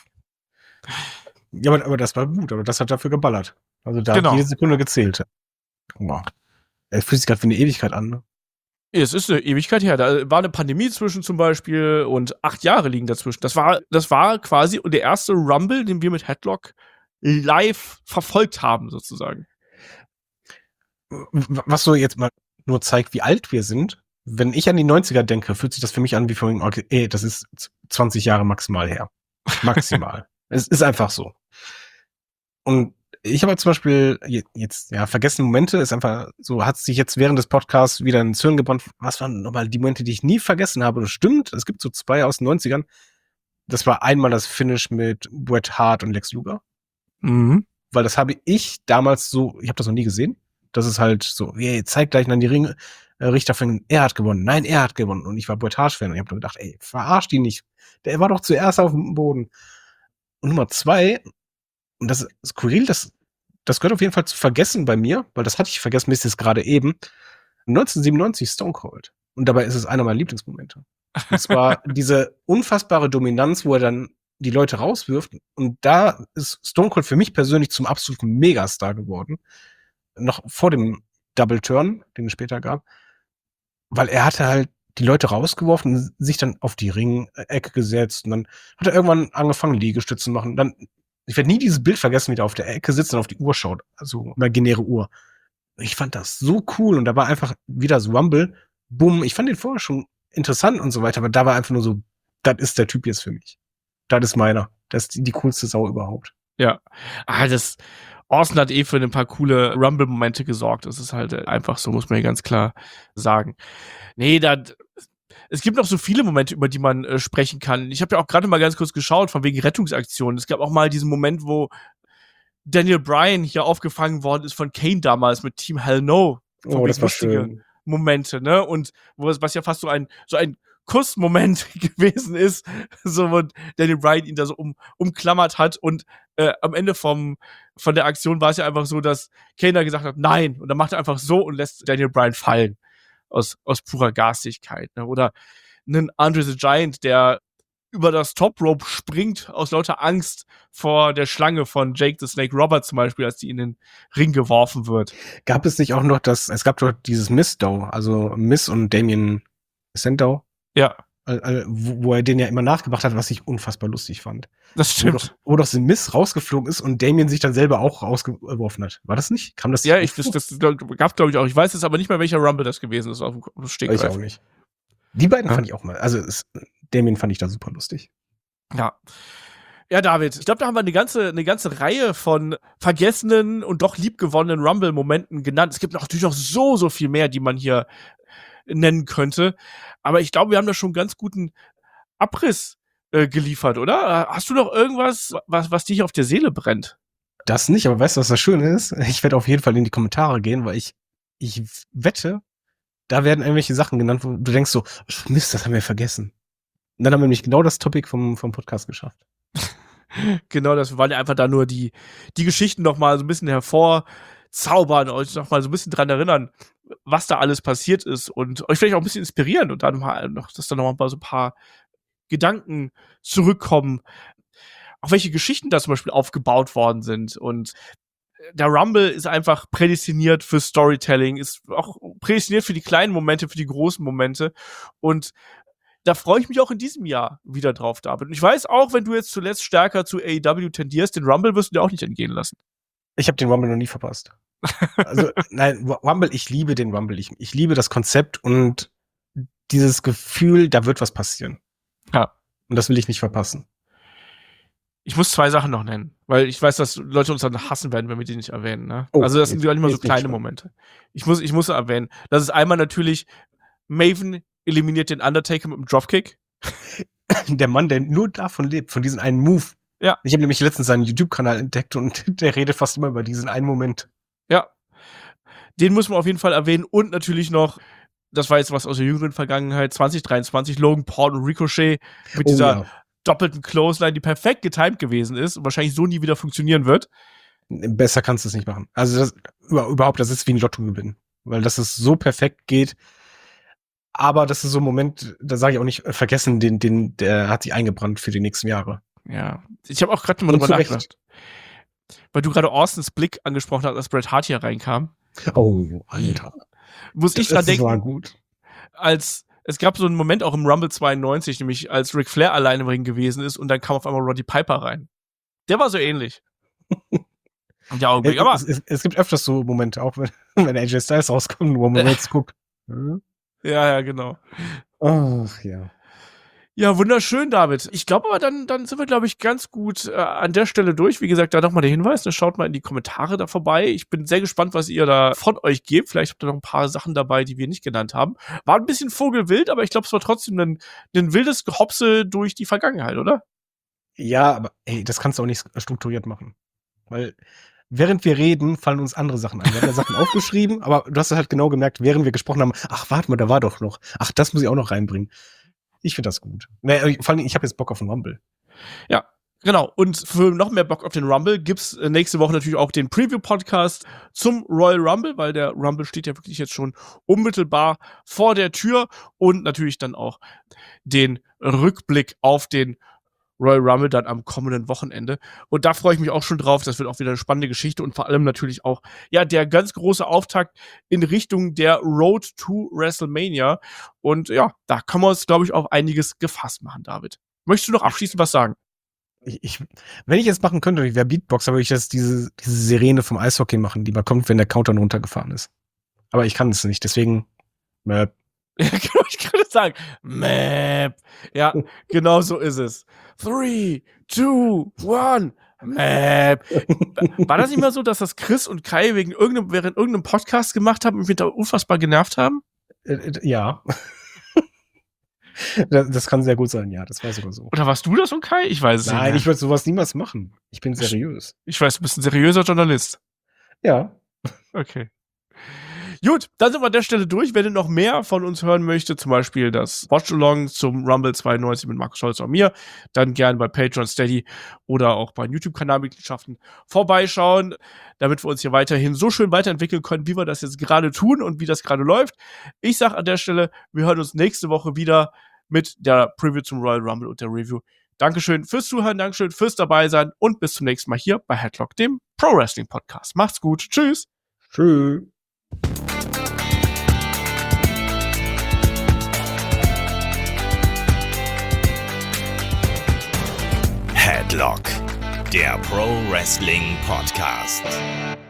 Ja, aber, aber das war gut, aber das hat dafür geballert. Also da genau. hat jede Sekunde gezählt. Wow. Es fühlt sich gerade wie eine Ewigkeit an, ne? Es ist eine Ewigkeit her. Da war eine Pandemie zwischen zum Beispiel und acht Jahre liegen dazwischen. Das war, das war quasi der erste Rumble, den wir mit Headlock live verfolgt haben, sozusagen. Was so jetzt mal nur zeigt, wie alt wir sind. Wenn ich an die neunziger denke, fühlt sich das für mich an wie vorhin, okay, ey, das ist zwanzig Jahre maximal her. Maximal. Es ist einfach so. Und ich habe zum Beispiel jetzt, ja, vergessene Momente, ist einfach so, hat sich jetzt während des Podcasts wieder ins Hirn gebrannt. Was waren nochmal die Momente, die ich nie vergessen habe? Und stimmt, es gibt so zwei aus den neunzigern. Das war einmal das Finish mit Bret Hart und Lex Luger. Mhm. Weil das habe ich damals so, ich habe das noch nie gesehen. Das ist halt so, hey, zeig gleich dann die Ringe, äh, Richter von, er hat gewonnen. Nein, er hat gewonnen. Und ich war Bret Hart-Fan und ich habe nur gedacht, ey, verarscht ihn nicht. Der war doch zuerst auf dem Boden. Und Nummer zwei, und das ist skurril, das, das gehört auf jeden Fall zu vergessen bei mir, weil das hatte ich vergessen, bis jetzt gerade eben. neunzehnhundertsiebenundneunzig Stone Cold. Und dabei ist es einer meiner Lieblingsmomente. Und zwar diese unfassbare Dominanz, wo er dann die Leute rauswirft. Und da ist Stone Cold für mich persönlich zum absoluten Megastar geworden. Noch vor dem Double Turn, den es später gab. Weil er hatte halt die Leute rausgeworfen und sich dann auf die Ringecke gesetzt. Und dann hat er irgendwann angefangen, Liegestützen zu machen. Dann, ich werde nie dieses Bild vergessen, wie er auf der Ecke sitzt und auf die Uhr schaut. Also imaginäre Uhr. Ich fand das so cool. Und da war einfach wieder so Rumble. Bumm. Ich fand den vorher schon interessant und so weiter. Aber da war einfach nur so, das ist der Typ jetzt für mich. Das ist meiner. Das ist die, die coolste Sau überhaupt. Ja. Ah, das Austin hat eh für ein paar coole Rumble-Momente gesorgt. Das ist halt einfach so, muss man ja ganz klar sagen. Nee, da, es gibt noch so viele Momente, über die man äh, sprechen kann. Ich habe ja auch gerade mal ganz kurz geschaut, von wegen Rettungsaktionen. Es gab auch mal diesen Moment, wo Daniel Bryan hier aufgefangen worden ist von Kane damals mit Team Hell No. Oh, das war schön. Momente, ne? Und wo es, was ja fast so ein, so ein Kussmoment gewesen ist, so wo Daniel Bryan ihn da so um, umklammert hat und äh, am Ende vom, von der Aktion war es ja einfach so, dass Kane da gesagt hat, nein, und dann macht er einfach so und lässt Daniel Bryan fallen. Aus, aus purer Garstigkeit, ne? Oder einen Andre the Giant, der über das Top Rope springt aus lauter Angst vor der Schlange von Jake the Snake Roberts zum Beispiel, als die in den Ring geworfen wird. Gab es nicht auch noch das, es gab doch dieses Miss-Dow, also Miss und Damien Sandow. Ja. Wo, wo er den ja immer nachgemacht hat, was ich unfassbar lustig fand. Das stimmt. Wo doch, wo doch so ein Miss rausgeflogen ist und Damien sich dann selber auch rausgeworfen hat. War das nicht? Kam das? Ja, ich, das, das gab glaube ich auch. Ich weiß jetzt aber nicht mehr, welcher Rumble das gewesen ist. Auf dem Stegreif. Ich auch nicht. Die beiden ja. fand ich auch mal. Also es, Damien fand ich da super lustig. Ja. Ja, David, ich glaube, da haben wir eine ganze, eine ganze Reihe von vergessenen und doch liebgewonnenen Rumble-Momenten genannt. Es gibt noch, natürlich noch so, so viel mehr, die man hier nennen könnte. Aber ich glaube, wir haben da schon einen ganz guten Abriss äh, geliefert, oder? Hast du noch irgendwas, was, was dir hier auf der Seele brennt? Das nicht, aber weißt du, was das Schöne ist? Ich werde auf jeden Fall in die Kommentare gehen, weil ich, ich wette, da werden irgendwelche Sachen genannt, wo du denkst so, ach Mist, das haben wir vergessen. Und dann haben wir nämlich genau das Topic vom, vom Podcast geschafft. Genau, das waren ja einfach da nur die, die Geschichten noch mal so ein bisschen hervorzaubern, euch noch mal so ein bisschen dran erinnern, was da alles passiert ist und euch vielleicht auch ein bisschen inspirieren und dann mal noch, dass da noch mal so ein paar Gedanken zurückkommen, auch welche Geschichten da zum Beispiel aufgebaut worden sind. Und der Rumble ist einfach prädestiniert für Storytelling, ist auch prädestiniert für die kleinen Momente, für die großen Momente. Und da freue ich mich auch in diesem Jahr wieder drauf, David. Und ich weiß auch, wenn du jetzt zuletzt stärker zu A E W tendierst, den Rumble wirst du dir auch nicht entgehen lassen. Ich habe den Rumble noch nie verpasst. Also, nein, Rumble, ich liebe den Rumble. Ich, ich liebe das Konzept und dieses Gefühl, da wird was passieren. Ja. Und das will ich nicht verpassen. Ich muss zwei Sachen noch nennen, weil ich weiß, dass Leute uns dann hassen werden, wenn wir die nicht erwähnen. Ne? Oh, also das sind gar nicht mal so kleine schon. Momente. Ich muss, ich muss erwähnen. Das ist einmal natürlich, Maven eliminiert den Undertaker mit dem Dropkick. Der Mann, der nur davon lebt, von diesem einen Move. Ja. Ich habe nämlich letztens seinen YouTube-Kanal entdeckt und der redet fast immer über diesen einen Moment. Ja. Den muss man auf jeden Fall erwähnen. Und natürlich noch, das war jetzt was aus der jüngeren Vergangenheit, zwanzig dreiundzwanzig, Logan Paul und Ricochet mit Oh, dieser ja. doppelten Clothesline, die perfekt getimed gewesen ist und wahrscheinlich so nie wieder funktionieren wird. Besser kannst du es nicht machen. Also das, überhaupt, das ist wie ein Lottogewinn. Weil das es so perfekt geht. Aber das ist so ein Moment, da sage ich auch nicht, vergessen, den, den, der hat sich eingebrannt für die nächsten Jahre. Ja. Ich habe auch gerade mal drüber nachgedacht. Weil du gerade Austins Blick angesprochen hast, als Bret Hart hier reinkam. Oh, Alter. Muss ich dran denken. Das war gut. Als es gab so einen Moment auch im Rumble zweiundneunzig, nämlich als Ric Flair alleine im Ring gewesen ist und dann kam auf einmal Roddy Piper rein. Der war so ähnlich. Der Augenblick, aber es, es, es gibt öfters so Momente, auch wenn, wenn A J Styles rauskommt, wo man jetzt guckt. Hm? Ja, ja, genau. Ach, ja. Ja, wunderschön, David. Ich glaube aber, dann, dann sind wir, glaube ich, ganz gut äh, an der Stelle durch. Wie gesagt, da nochmal der Hinweis, ne, schaut mal in die Kommentare da vorbei. Ich bin sehr gespannt, was ihr da von euch gebt. Vielleicht habt ihr noch ein paar Sachen dabei, die wir nicht genannt haben. War ein bisschen vogelwild, aber ich glaube, es war trotzdem ein, ein wildes Gehopse durch die Vergangenheit, oder? Ja, aber ey, das kannst du auch nicht strukturiert machen. Weil während wir reden, fallen uns andere Sachen ein. Wir haben ja Sachen aufgeschrieben, aber du hast halt genau gemerkt, während wir gesprochen haben, ach, warte mal, da war doch noch. Ach, das muss ich auch noch reinbringen. Ich finde das gut. Nee, vor allem, ich habe jetzt Bock auf den Rumble. Ja, genau. Und für noch mehr Bock auf den Rumble gibt's nächste Woche natürlich auch den Preview-Podcast zum Royal Rumble, weil der Rumble steht ja wirklich jetzt schon unmittelbar vor der Tür und natürlich dann auch den Rückblick auf den Royal Rumble dann am kommenden Wochenende. Und da freue ich mich auch schon drauf. Das wird auch wieder eine spannende Geschichte und vor allem natürlich auch, ja, der ganz große Auftakt in Richtung der Road to WrestleMania. Und ja, da kann man uns, glaube ich, auf einiges gefasst machen, David. Möchtest du noch abschließend was sagen? Ich, ich, wenn ich jetzt machen könnte, ich wäre Beatboxer, würde ich jetzt diese, diese Sirene vom Eishockey machen, die mal kommt, wenn der Countdown runtergefahren ist. Aber ich kann es nicht, deswegen äh, Ja, genau, ich kann das sagen. Map. Ja, genau so ist es. Three, two, one, Map. War das nicht mal so, dass das Chris und Kai wegen irgendeinem, während irgendeinem Podcast gemacht haben und mich da unfassbar genervt haben? äh, äh, ja. das, das kann sehr gut sein, ja, das war sogar so. Oder warst du das und Kai? Ich weiß es nicht. Nein, mehr. ich würde sowas niemals machen. Ich bin seriös. Ich weiß, du bist ein seriöser Journalist. Ja. Okay. Gut, dann sind wir an der Stelle durch. Wenn ihr noch mehr von uns hören möchtet, zum Beispiel das Watch-Along zum Rumble zweiundneunzig mit Markus Scholz und mir, dann gerne bei Patreon, Steady oder auch bei YouTube-Kanalmitgliedschaften vorbeischauen, damit wir uns hier weiterhin so schön weiterentwickeln können, wie wir das jetzt gerade tun und wie das gerade läuft. Ich sage an der Stelle, wir hören uns nächste Woche wieder mit der Preview zum Royal Rumble und der Review. Dankeschön fürs Zuhören, Dankeschön fürs Dabeisein und bis zum nächsten Mal hier bei Headlock, dem Pro Wrestling Podcast. Macht's gut. Tschüss. Tschüss. Headlock, der Pro Wrestling Podcast.